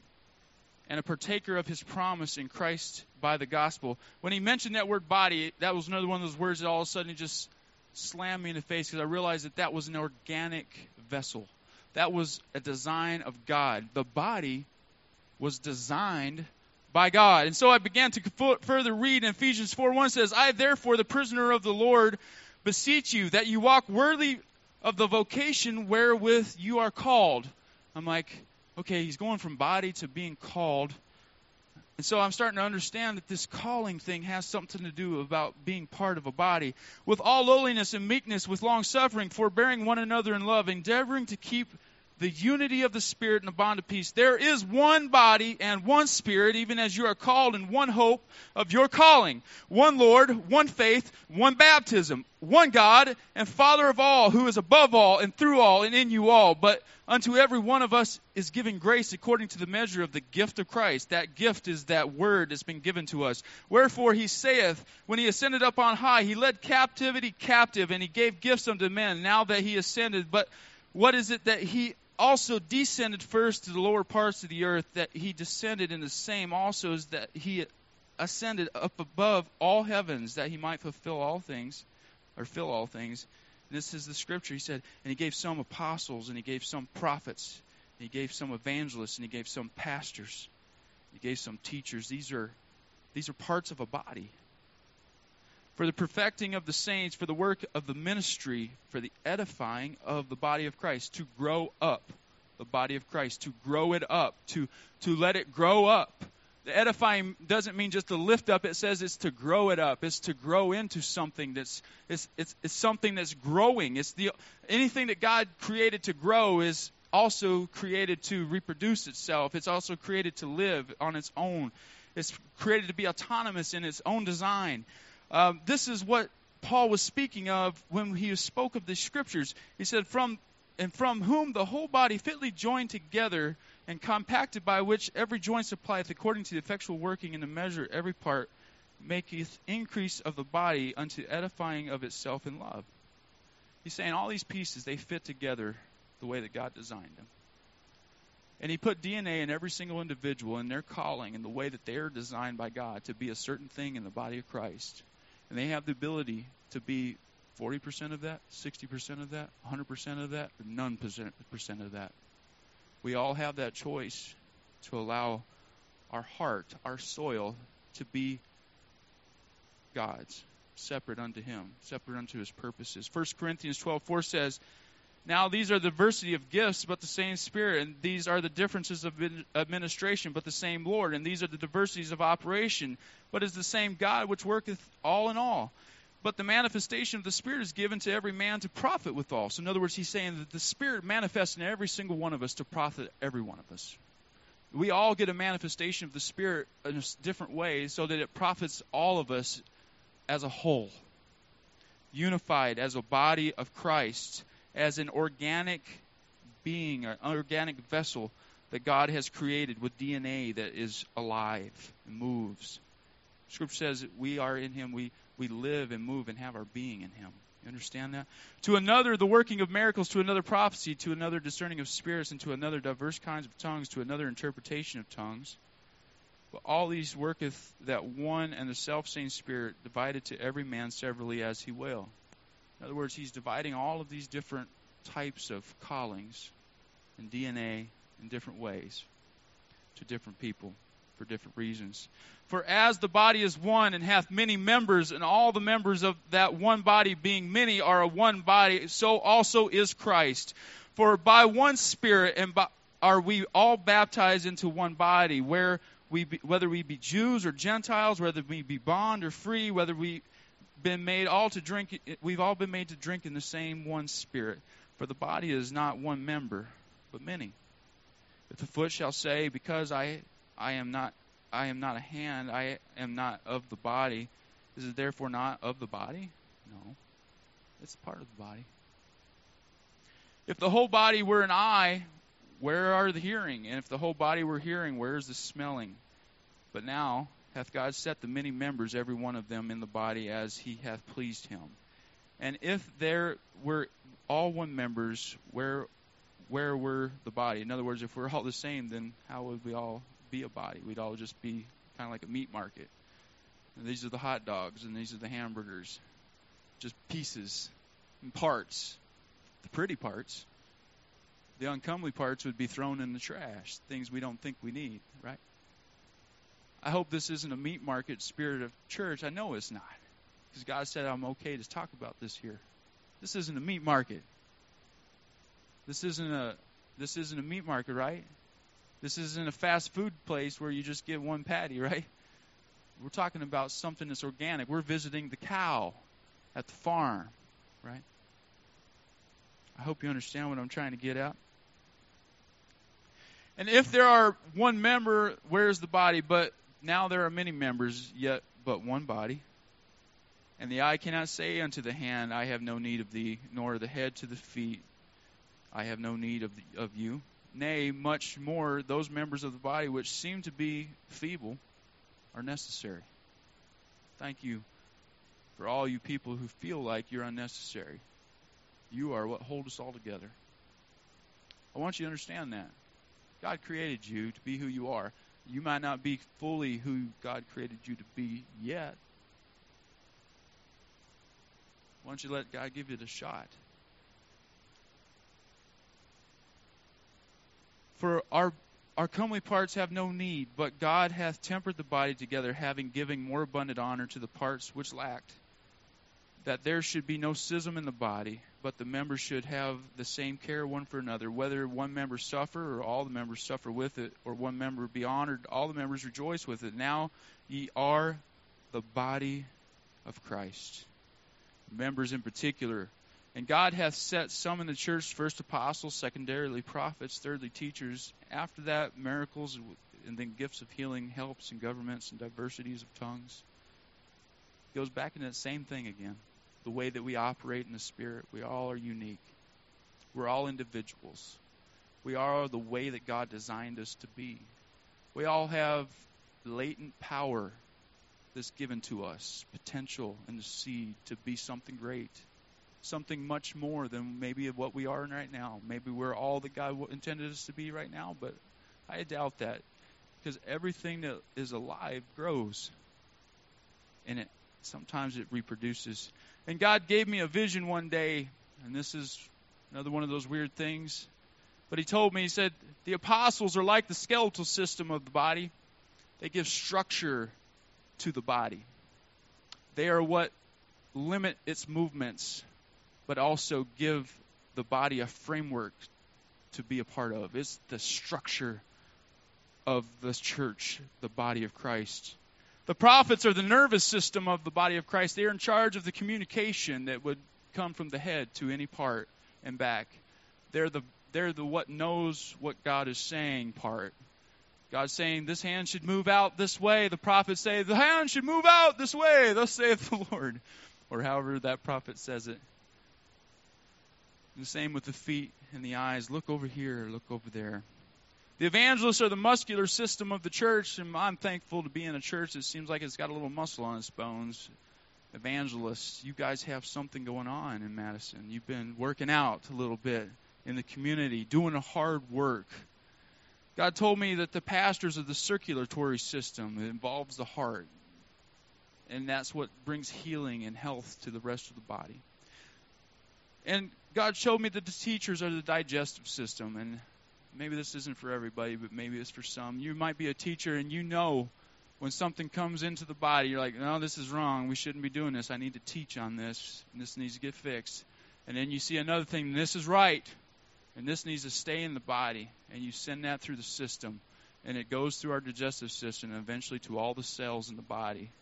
and a partaker of his promise in Christ by the gospel. When he mentioned that word body, that was another one of those words that all of a sudden just slammed me in the face, because I realized that that was an organic vessel. That was a design of God. The body was designed by God. And so I began to further read in Ephesians four one says, I therefore, the prisoner of the Lord, beseech you that you walk worthy of the vocation wherewith you are called. I'm like, okay, he's going from body to being called. And so I'm starting to understand that this calling thing has something to do about being part of a body. With all lowliness and meekness, with long suffering, forbearing one another in love, endeavoring to keep the unity of the Spirit in the bond of peace. There is one body and one Spirit, even as you are called in one hope of your calling. One Lord, one faith, one baptism, one God and Father of all, who is above all and through all and in you all. But unto every one of us is given grace according to the measure of the gift of Christ. That gift is that word that's been given to us. Wherefore he saith, when he ascended up on high, he led captivity captive, and he gave gifts unto men. Now that he ascended, but what is it that he also descended first to the lower parts of the earth, that he descended in the same also as that he ascended up above all heavens, that he might fulfill all things, or fill all things. And this is the scripture. He said, and he gave some apostles, and he gave some prophets, and he gave some evangelists, and he gave some pastors, he gave some teachers. These are these are parts of a body. For the perfecting of the saints, for the work of the ministry, for the edifying of the body of Christ, to grow up the body of Christ, to grow it up, to, to let it grow up. The edifying doesn't mean just to lift up. It says it's to grow it up. It's to grow into something that's it's it's, it's something that's growing. It's the anything that God created to grow is also created to reproduce itself. It's also created to live on its own. It's created to be autonomous in its own design. Um, this is what Paul was speaking of when he spoke of the scriptures. He said, "From and from whom the whole body fitly joined together and compacted, by which every joint supplieth according to the effectual working in the measure every part, maketh increase of the body unto edifying of itself in love." He's saying all these pieces, they fit together the way that God designed them. And he put D N A in every single individual in their calling and the way that they are designed by God to be a certain thing in the body of Christ. And they have the ability to be forty percent of that, sixty percent of that, one hundred percent of that, or none percent of that. We all have that choice to allow our heart, our soil, to be God's, separate unto Him, separate unto His purposes. First Corinthians twelve four says, "Now these are the diversity of gifts, but the same Spirit, and these are the differences of administration, but the same Lord, and these are the diversities of operation, but is the same God which worketh all in all. But the manifestation of the Spirit is given to every man to profit withal." So in other words, he's saying that the Spirit manifests in every single one of us to profit every one of us. We all get a manifestation of the Spirit in different ways so that it profits all of us as a whole, unified as a body of Christ, as an organic being, an organic vessel that God has created with D N A that is alive and moves. Scripture says that we are in him, we, we live and move and have our being in him. You understand that? To another, the working of miracles, to another prophecy, to another discerning of spirits, and to another diverse kinds of tongues, to another interpretation of tongues. But all these worketh that one and the selfsame Spirit, divided to every man severally as he will. In other words, he's dividing all of these different types of callings and D N A in different ways to different people for different reasons. For as the body is one and hath many members, and all the members of that one body being many are a one body, so also is Christ. For by one Spirit and by, are we all baptized into one body, where we be, whether we be Jews or Gentiles, whether we be bond or free, whether we been made all to drink, we've all been made to drink in the same one Spirit. For the body is not one member, but many. If the foot shall say, because I I am not I am not a hand, I am not of the body, is it therefore not of the body? No. It's part of the body. If the whole body were an eye, where are the hearing? And if the whole body were hearing, where is the smelling? But now hath God set the many members, every one of them, in the body as he hath pleased him. And if there were all one members, where where were the body? In other words, if we're all the same, then how would we all be a body? We'd all just be kind of like a meat market. And these are the hot dogs, and these are the hamburgers. Just pieces and parts. The pretty parts. The uncomely parts would be thrown in the trash. Things we don't think we need, right? I hope this isn't a meat market spirit of church. I know it's not. Because God said I'm okay to talk about this here. This isn't a meat market. This isn't a this isn't a meat market, right? This isn't a fast food place where you just get one patty, right? We're talking about something that's organic. We're visiting the cow at the farm, right? I hope you understand what I'm trying to get at. And if there are one member, where's the body? But now there are many members, yet but one body. And the eye cannot say unto the hand, I have no need of thee, nor the head to the feet, I have no need of, the, of you. Nay, much more, those members of the body which seem to be feeble are necessary. Thank you for all you people who feel like you're unnecessary. You are what hold us all together. I want you to understand that. God created you to be who you are. You might not be fully who God created you to be yet. Why don't you let God give you the shot? For our our comely parts have no need, but God hath tempered the body together, having given more abundant honor to the parts which lacked, that there should be no schism in the body, but the members should have the same care one for another, whether one member suffer, or all the members suffer with it, or one member be honored, all the members rejoice with it. Now ye are the body of Christ. Members in particular. And God hath set some in the church, first apostles, secondarily prophets, thirdly teachers, after that miracles, and then gifts of healing, helps, and governments, and diversities of tongues. It goes back into that same thing again. The way that we operate in the Spirit, we all are unique. We're all individuals. We are the way that God designed us to be. We all have latent power that's given to us, potential in the seed to be something great. Something much more than maybe of what we are right now. Maybe we're all that God intended us to be right now, but I doubt that. Because everything that is alive grows. And it sometimes it reproduces. And God gave me a vision one day, and this is another one of those weird things. But he told me, he said, the apostles are like the skeletal system of the body. They give structure to the body. They are what limit its movements, but also give the body a framework to be a part of. It's the structure of the church, the body of Christ. The prophets are the nervous system of the body of Christ. They are in charge of the communication that would come from the head to any part and back. They're the they're the what knows what God is saying part. God's saying this hand should move out this way. The prophets say the hand should move out this way. Thus saith the Lord. Or however that prophet says it. And the same with the feet and the eyes. Look over here, look over there. The evangelists are the muscular system of the church, and I'm thankful to be in a church that seems like it's got a little muscle on its bones. Evangelists, you guys have something going on in Madison. You've been working out a little bit in the community, doing a hard work. God told me that the pastors are the circulatory system. It involves the heart. And that's what brings healing and health to the rest of the body. And God showed me that the teachers are the digestive system. And maybe this isn't for everybody, but maybe it's for some. You might be a teacher and you know when something comes into the body, you're like, no, this is wrong. We shouldn't be doing this. I need to teach on this. And this needs to get fixed. And then you see another thing, this is right. And this needs to stay in the body. And you send that through the system. And it goes through our digestive system and eventually to all the cells in the body.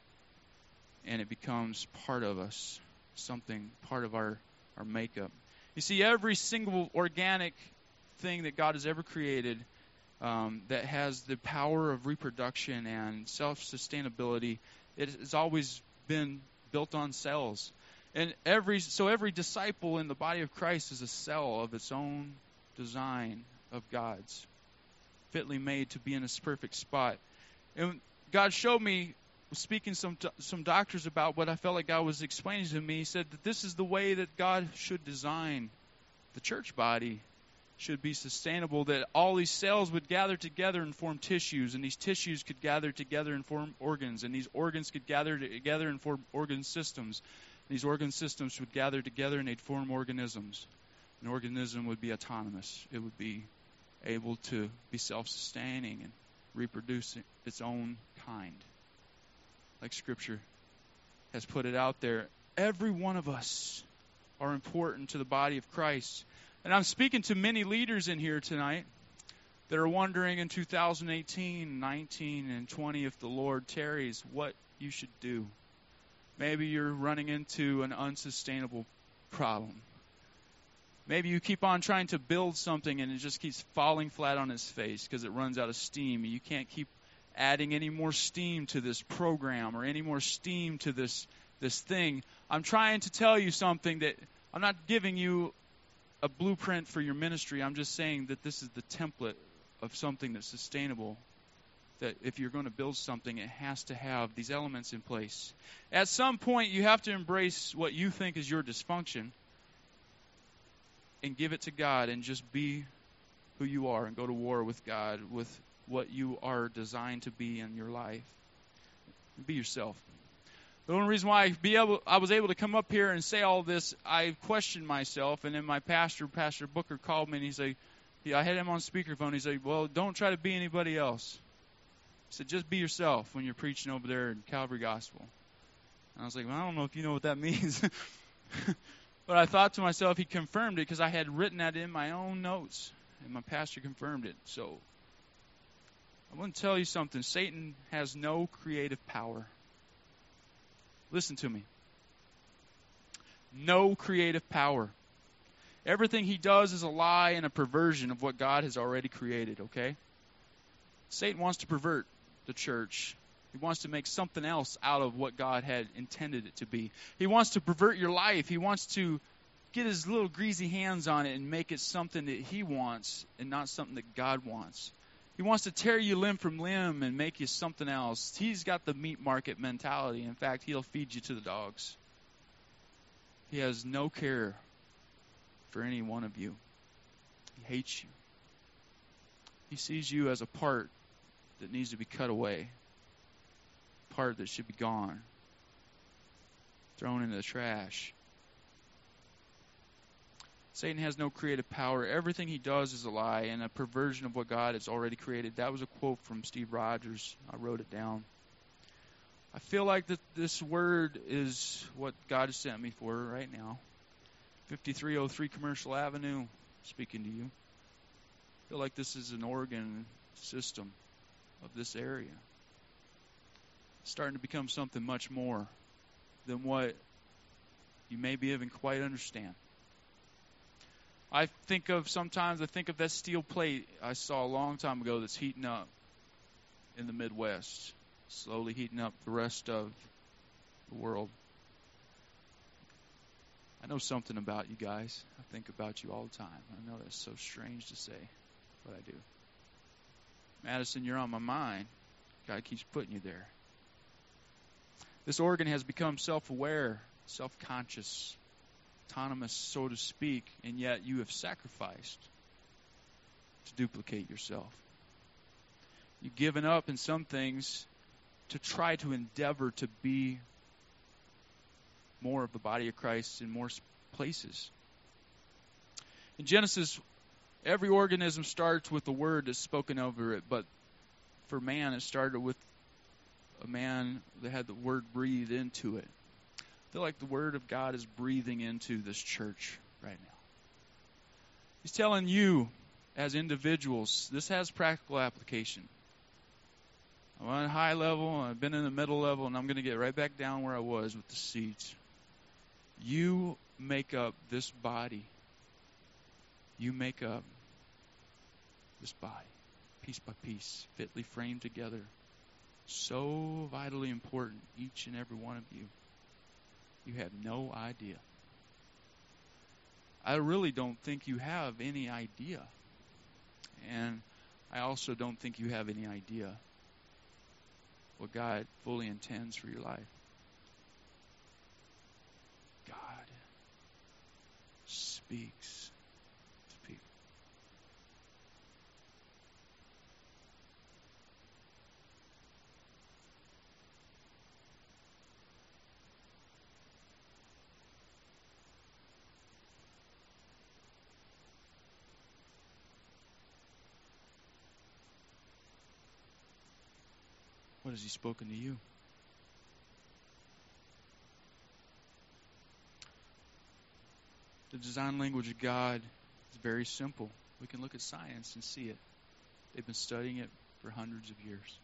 And it becomes part of us, something, part of our, our makeup. You see, every single organic thing that God has ever created um, that has the power of reproduction and self-sustainability, it has always been built on cells. And every so every disciple in the body of Christ is a cell of its own design of God's, fitly made to be in its perfect spot. And God showed me, speaking some to some doctors about what I felt like God was explaining to me. He said that this is the way that God should design the church body, should be sustainable, that all these cells would gather together and form tissues, and these tissues could gather together and form organs, and these organs could gather together and form organ systems. These organ systems would gather together and they'd form organisms. An organism would be autonomous. It would be able to be self-sustaining and reproduce its own kind. Like Scripture has put it out there. Every one of us are important to the body of Christ. And I'm speaking to many leaders in here tonight that are wondering in two thousand eighteen, nineteen, and twenty, if the Lord tarries, what you should do. Maybe you're running into an unsustainable problem. Maybe you keep on trying to build something and it just keeps falling flat on its face because it runs out of steam. You can't keep adding any more steam to this program or any more steam to this this thing. I'm trying to tell you something that I'm not giving you a blueprint for your ministry. I'm just saying that this is the template of something that's sustainable. That if you're going to build something, it has to have these elements in place. At some point, you have to embrace what you think is your dysfunction and give it to God and just be who you are and go to war with God with what you are designed to be in your life. Be yourself. The only reason why I, be able, I was able to come up here and say all this, I questioned myself, and then my pastor, Pastor Booker, called me and he said, he, I had him on speakerphone. He said, well, don't try to be anybody else. He said, just be yourself when you're preaching over there in Calvary Gospel. And I was like, well, I don't know if you know what that means. But I thought to myself, he confirmed it because I had written that in my own notes. And my pastor confirmed it. So I want to tell you something. Satan has no creative power. Listen to me. No creative power. Everything he does is a lie and a perversion of what God has already created, okay? Satan wants to pervert the church. He wants to make something else out of what God had intended it to be. He wants to pervert your life. He wants to get his little greasy hands on it and make it something that he wants and not something that God wants. He wants to tear you limb from limb and make you something else. He's got the meat market mentality. In fact, he'll feed you to the dogs. He has no care for any one of you. He hates you. He sees you as a part that needs to be cut away. Part that should be gone. Thrown into the trash. Satan has no creative power. Everything he does is a lie and a perversion of what God has already created. That was a quote from Steve Rogers. I wrote it down. I feel like that this word is what God has sent me for right now. fifty-three oh three Commercial Avenue, speaking to you. I feel like this is an organ system of this area. It's starting to become something much more than what you maybe even quite understand. I think of sometimes, I think of that steel plate I saw a long time ago that's heating up in the Midwest, slowly heating up the rest of the world. I know something about you guys. I think about you all the time. I know that's so strange to say, but I do. Madison, you're on my mind. God keeps putting you there. This organ has become self-aware, self-conscious, autonomous, so to speak, and yet you have sacrificed to duplicate yourself. You've given up in some things to try to endeavor to be more of the body of Christ in more places. In Genesis, every organism starts with the word that's spoken over it, but for man, it started with a man that had the word breathed into it. I feel like the word of God is breathing into this church right now. He's telling you as individuals, this has practical application. I'm on a high level, I've been in the middle level, and I'm going to get right back down where I was with the seeds. You make up this body. You make up this body, piece by piece, fitly framed together. So vitally important, each and every one of you. You have no idea. I really don't think you have any idea. And I also don't think you have any idea what God fully intends for your life. God speaks to people. What has He spoken to you? The design language of God is very simple. We can look at science and see it. They've been studying it for hundreds of years.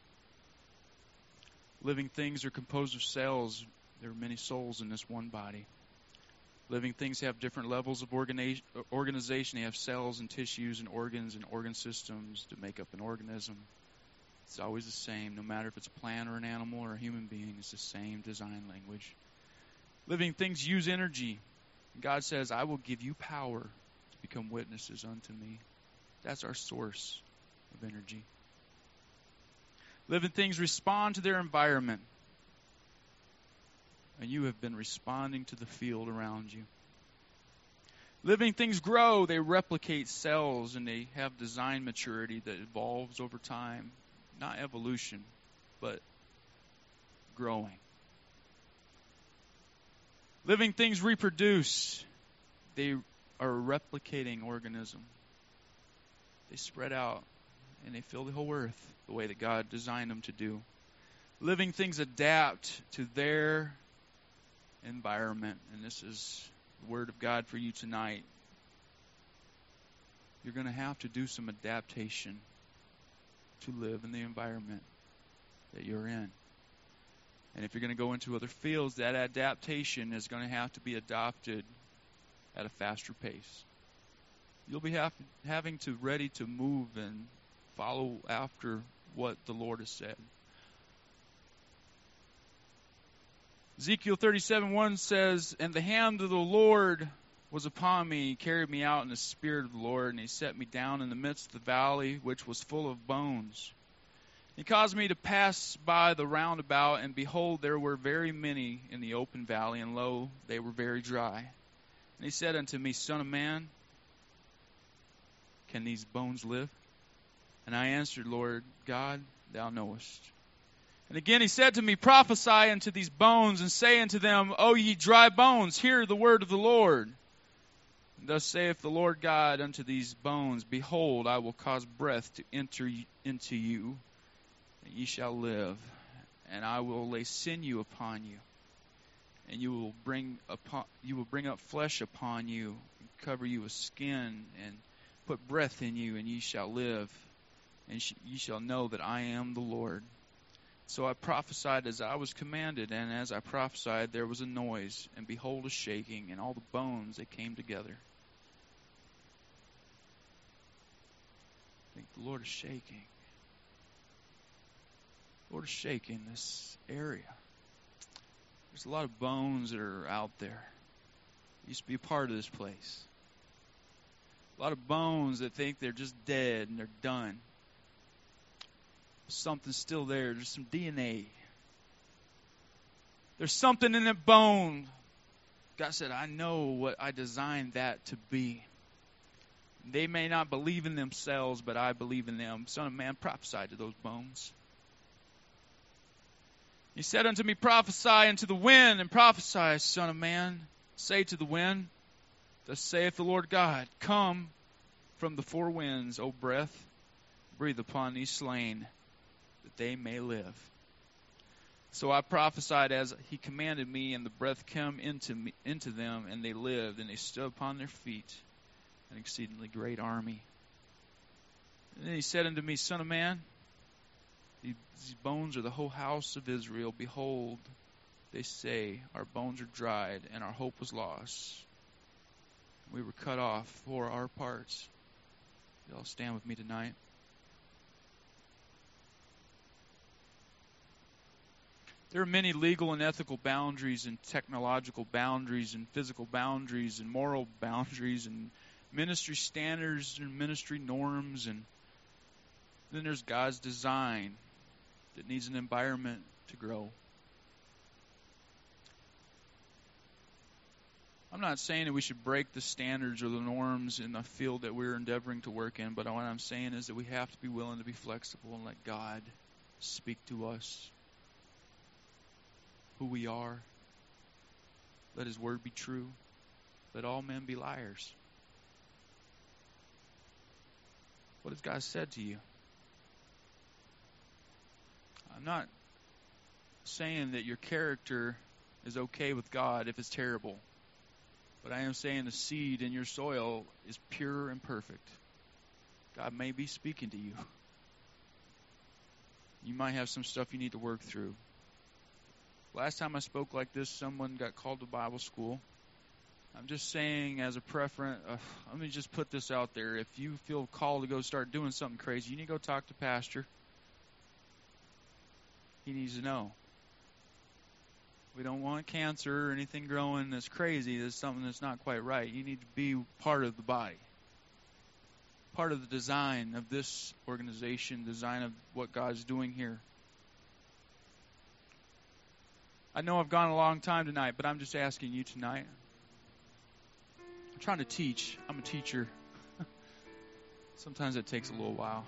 Living things are composed of cells. There are many souls in this one body. Living things have different levels of organi- organization. They have cells and tissues and organs and organ systems to make up an organism. It's always the same, no matter if it's a plant or an animal or a human being. It's the same design language. Living things use energy. God says, I will give you power to become witnesses unto me. That's our source of energy. Living things respond to their environment. And you have been responding to the field around you. Living things grow. They replicate cells and they have design maturity that evolves over time. Not evolution, but growing. Living things reproduce. They are a replicating organism. They spread out and they fill the whole earth the way that God designed them to do. Living things adapt to their environment. And this is the word of God for you tonight. You're going to have to do some adaptation to live in the environment that you're in. And if you're going to go into other fields, that adaptation is going to have to be adopted at a faster pace. You'll be have, having to ready to move and follow after what the Lord has said. Ezekiel thirty-seven one says, and the hand of the Lord was upon me. He carried me out in the spirit of the Lord, and He set me down in the midst of the valley, which was full of bones. He caused me to pass by the roundabout, and behold, there were very many in the open valley, and lo, they were very dry. And He said unto me, Son of man, can these bones live? And I answered, Lord God, Thou knowest. And again He said to me, Prophesy unto these bones, and say unto them, O ye dry bones, hear the word of the Lord. And thus saith the Lord God unto these bones, Behold, I will cause breath to enter into you, and ye shall live. And I will lay sinew upon you, and you will bring upon you will bring up flesh upon you, and cover you with skin, and put breath in you, and ye shall live. And sh- ye shall know that I am the Lord. So I prophesied as I was commanded, and as I prophesied, there was a noise, and behold, a shaking, and all the bones, they came together. I think the Lord is shaking. The Lord is shaking this area. There's a lot of bones that are out there. Used to be a part of this place. A lot of bones that think they're just dead and they're done. Something's still there. There's some D N A. There's something in that bone. God said, I know what I designed that to be. They may not believe in themselves, but I believe in them. Son of man, prophesy to those bones. He said unto me, prophesy unto the wind, and prophesy, son of man. Say to the wind, thus saith the Lord God, come from the four winds, O breath, breathe upon these slain, that they may live. So I prophesied as he commanded me, and the breath came into me, into them, and they lived, and they stood upon their feet, an exceedingly great army. And then he said unto me, son of man, these bones are the whole house of Israel. Behold, they say, our bones are dried, and our hope was lost. We were cut off for our parts. Y'all stand with me tonight. There are many legal and ethical boundaries and technological boundaries and physical boundaries and moral boundaries and ministry standards and ministry norms, and then there's God's design that needs an environment to grow. I'm not saying that we should break the standards or the norms in the field that we're endeavoring to work in, but what I'm saying is that we have to be willing to be flexible and let God speak to us, who we are. Let His word be true. Let all men be liars. What has God said to you? I'm not saying that your character is okay with God if it's terrible. But I am saying the seed in your soil is pure and perfect. God may be speaking to you. You might have some stuff you need to work through. Last time I spoke like this, someone got called to Bible school. I'm just saying as a preference, uh, let me just put this out there. If you feel called to go start doing something crazy, you need to go talk to Pastor. He needs to know. We don't want cancer or anything growing that's crazy. That's something that's not quite right. You need to be part of the body. Part of the design of this organization, design of what God's doing here. I know I've gone a long time tonight, but I'm just asking you tonight. I'm trying to teach. I'm a teacher. Sometimes it takes a little while.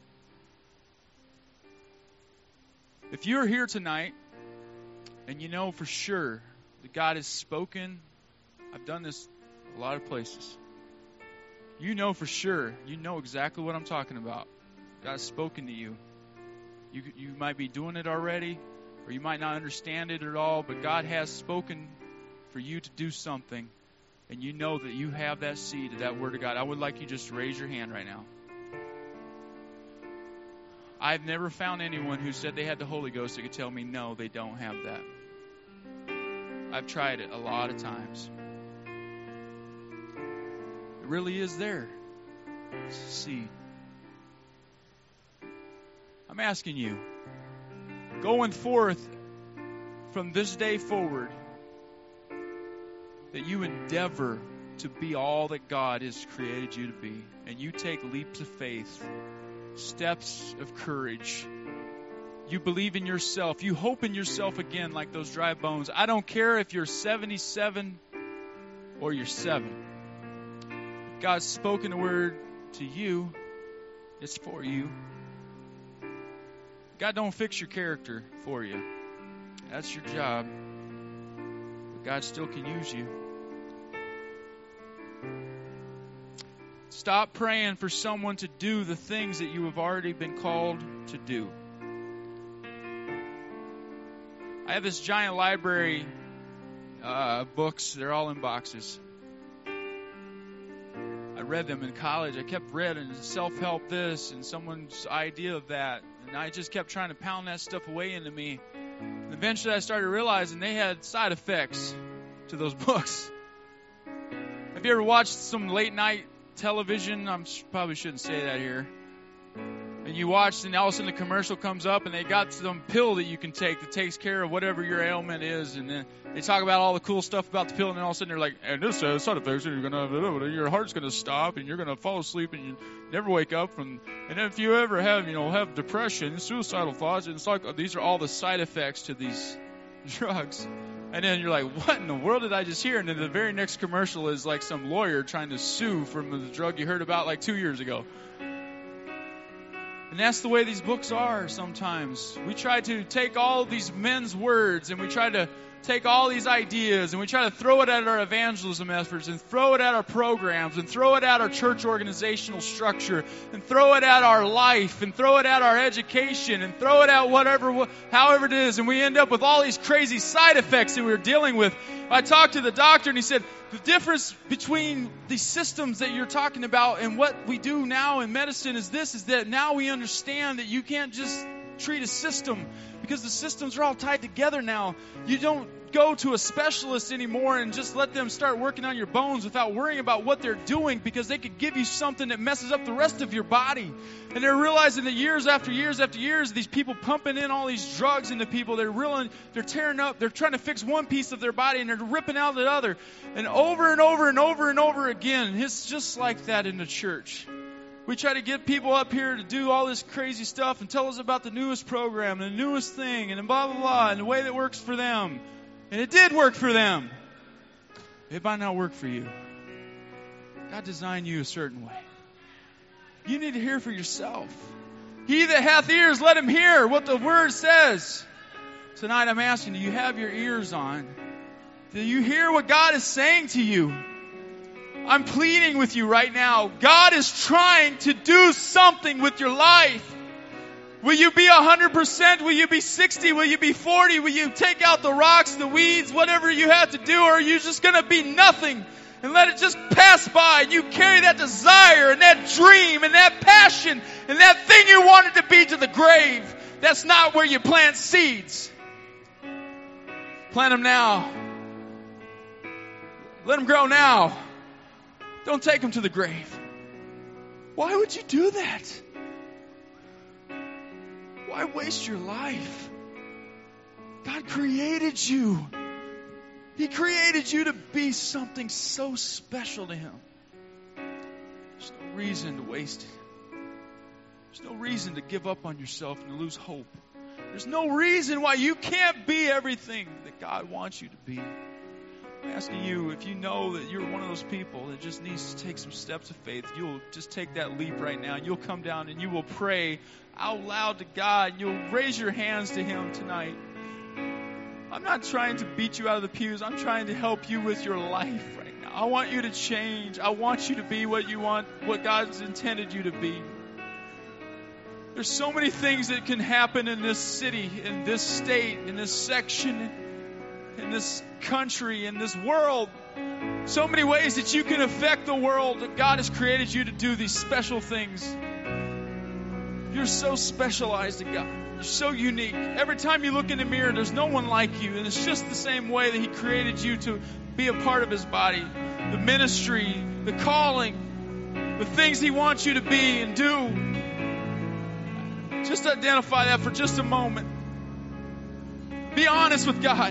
If you're here tonight and you know for sure that God has spoken, I've done this a lot of places. You know for sure, you know exactly what I'm talking about. God's spoken to you. You you might be doing it already, or you might not understand it at all, but God has spoken for you to do something, and you know that you have that seed of that Word of God. I would like you just to raise your hand right now. I've never found anyone who said they had the Holy Ghost that could tell me, no, they don't have that. I've tried it a lot of times. It really is there. It's a seed. I'm asking you, going forth from this day forward, that you endeavor to be all that God has created you to be. And you take leaps of faith, steps of courage. You believe in yourself. You hope in yourself again like those dry bones. I don't care if you're seventy-seven or you're seven. If God's spoken a word to you, it's for you. God don't fix your character for you. That's your job. But God still can use you. Stop praying for someone to do the things that you have already been called to do. I have this giant library uh, books. They're all in boxes. I read them in college. I kept reading self-help this and someone's idea of that. And I just kept trying to pound that stuff away into me. And eventually I started realizing they had side effects to those books. Have you ever watched some late night television? I probably shouldn't say that here. And and you watch, and all of a sudden the commercial comes up, and they got some pill that you can take that takes care of whatever your ailment is, and then they talk about all the cool stuff about the pill, and then all of a sudden they're like, and this uh, side effects, and you're gonna, your heart's gonna stop, and you're gonna fall asleep, and you never wake up from. And if you ever have, you know, have depression, suicidal thoughts, and it's like, oh, these are all the side effects to these drugs. And then you're like, what in the world did I just hear? And then the very next commercial is like some lawyer trying to sue from the drug you heard about like two years ago. And that's the way these books are sometimes. We try to take all these men's words, and we try to take all these ideas, and we try to throw it at our evangelism efforts, and throw it at our programs, and throw it at our church organizational structure, and throw it at our life, and throw it at our education, and throw it at whatever, however it is, and we end up with all these crazy side effects that we're dealing with. I talked to the doctor, and he said, the difference between the systems that you're talking about and what we do now in medicine is this, is that now we understand that you can't just treat a system, because the systems are all tied together now. You don't go to a specialist anymore and just let them start working on your bones without worrying about what they're doing, because they could give you something that messes up the rest of your body. And they're realizing that years after years after years, these people pumping in all these drugs into people, they're really, they're tearing up, they're trying to fix one piece of their body and they're ripping out the other. And over and over and over and over again, it's just like that in the church. We try to get people up here to do all this crazy stuff and tell us about the newest program and the newest thing and blah, blah, blah, and the way that works for them. And it did work for them. It might not work for you. God designed you a certain way. You need to hear for yourself. He that hath ears, let him hear what the Word says. Tonight I'm asking, do you have your ears on? Do you hear what God is saying to you? I'm pleading with you right now. God is trying to do something with your life. Will you be one hundred percent? Will you be sixty? Will you be forty? Will you take out the rocks, the weeds, whatever you have to do? Or are you just going to be nothing and let it just pass by? And you carry that desire and that dream and that passion and that thing you wanted to be to the grave. That's not where you plant seeds. Plant them now. Let them grow now. Don't take them to the grave. Why would you do that? Why waste your life? God created you. He created you to be something so special to Him. There's no reason to waste it. There's no reason to give up on yourself and to lose hope. There's no reason why you can't be everything that God wants you to be. I'm asking you, if you know that you're one of those people that just needs to take some steps of faith, you'll just take that leap right now. You'll come down and you will pray out loud to God. And you'll raise your hands to Him tonight. I'm not trying to beat you out of the pews. I'm trying to help you with your life right now. I want you to change. I want you to be what you want, what God's intended you to be. There's so many things that can happen in this city, in this state, in this section, in this country, in this world. So many ways that you can affect the world, that God has created you to do these special things. You're so specialized to God. You're so unique. Every time you look in the mirror, there's no one like you. And it's just the same way that He created you to be a part of His body. The ministry, the calling, the things He wants you to be and do. Just identify that for just a moment. Be honest with God.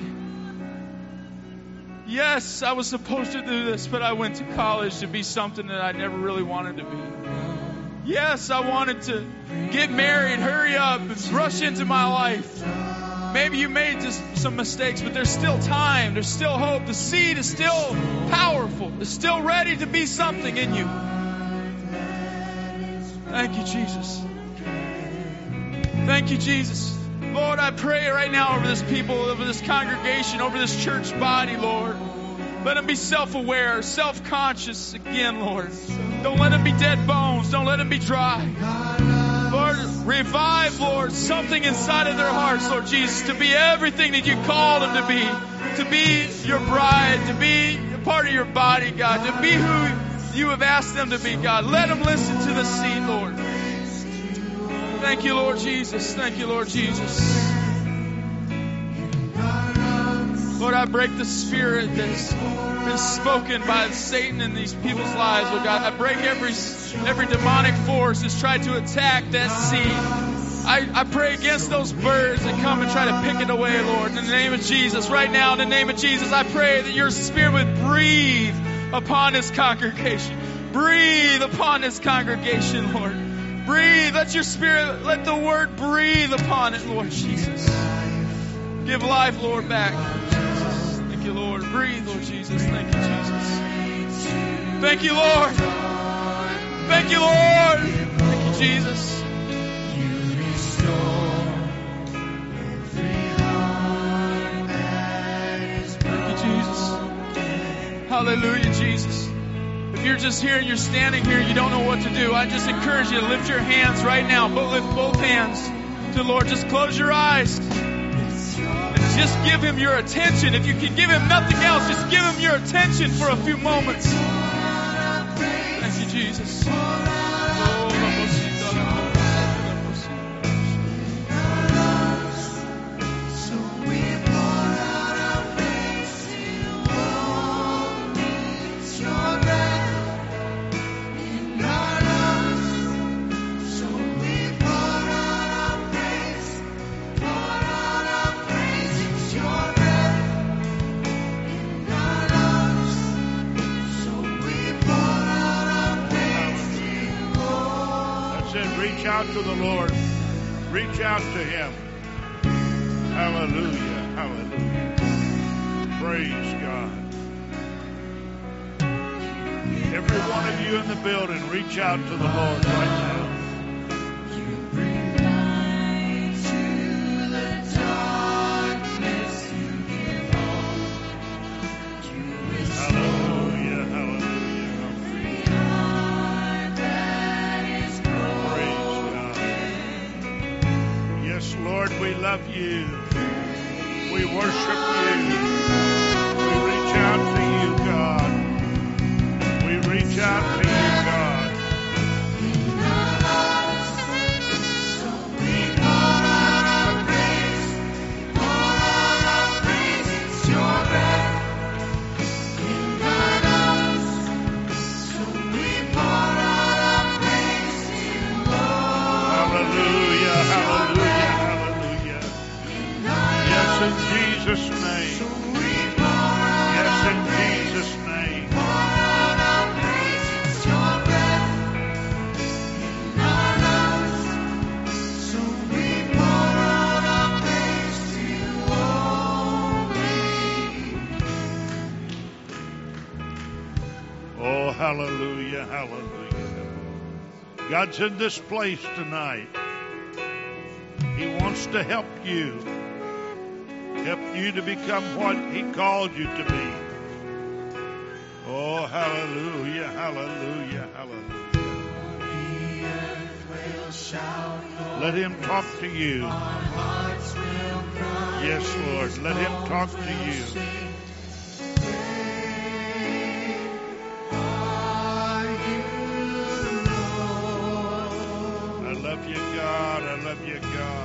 Yes, I was supposed to do this, but I went to college to be something that I never really wanted to be. Yes, I wanted to get married, hurry up, and rush into my life. Maybe you made just some mistakes, but there's still time. There's still hope. The seed is still powerful. It's still ready to be something in you. Thank you, Jesus. Thank you, Jesus. Lord, I pray right now over this people, over this congregation, over this church body, Lord. Let them be self-aware, self-conscious again, Lord. Don't let them be dead bones. Don't let them be dry. Lord, revive, Lord, something inside of their hearts, Lord Jesus, to be everything that you called them to be. To be your bride, to be a part of your body, God. To be who you have asked them to be, God. Let them listen to the seed, Lord. Thank you, Lord Jesus. Thank you, Lord Jesus. Lord, I break the spirit that's been spoken by Satan in these people's lives, oh God. I break every every demonic force that's tried to attack that seed. I, I pray against those birds that come and try to pick it away, Lord. In the name of Jesus, right now, in the name of Jesus, I pray that your Spirit would breathe upon this congregation. Breathe upon this congregation, Lord. Breathe. Let your Spirit, let the Word breathe upon it, Lord Jesus. Give life, Lord, back. Jesus. Thank you, Lord. Breathe, Lord Jesus. Thank you, Jesus. Thank you, Lord. Thank you, Lord. Thank you, Jesus. Thank you, Jesus. Hallelujah, Jesus. If you're just here and you're standing here and you don't know what to do, I just encourage you to lift your hands right now. Lift both hands to the Lord. Just close your eyes. And just give Him your attention. If you can give Him nothing else, just give Him your attention for a few moments. Thank you, Jesus. Reach out to the Lord. Reach out to Him. Hallelujah. Hallelujah. Praise God. Every one of you in the building, reach out to the Lord right now. We love you. We worship you. We reach out to you, God. We reach out to you, God. So we pour out our praise, pour out our praise. It's your breath in our lungs. So we pour out our praise to you, Lord. Hallelujah, hallelujah. In Jesus' name. Yes, in Jesus' name. Pour out our praise, it's your breath in our lungs. So we pour out our praise to you only. Oh, hallelujah, hallelujah. God's in this place tonight. He wants to help you. Help you to become what He called you to be. Oh, hallelujah, hallelujah, hallelujah. Let Him talk to you. Yes, Lord, let Him talk to you. I love you, God. I love you, God.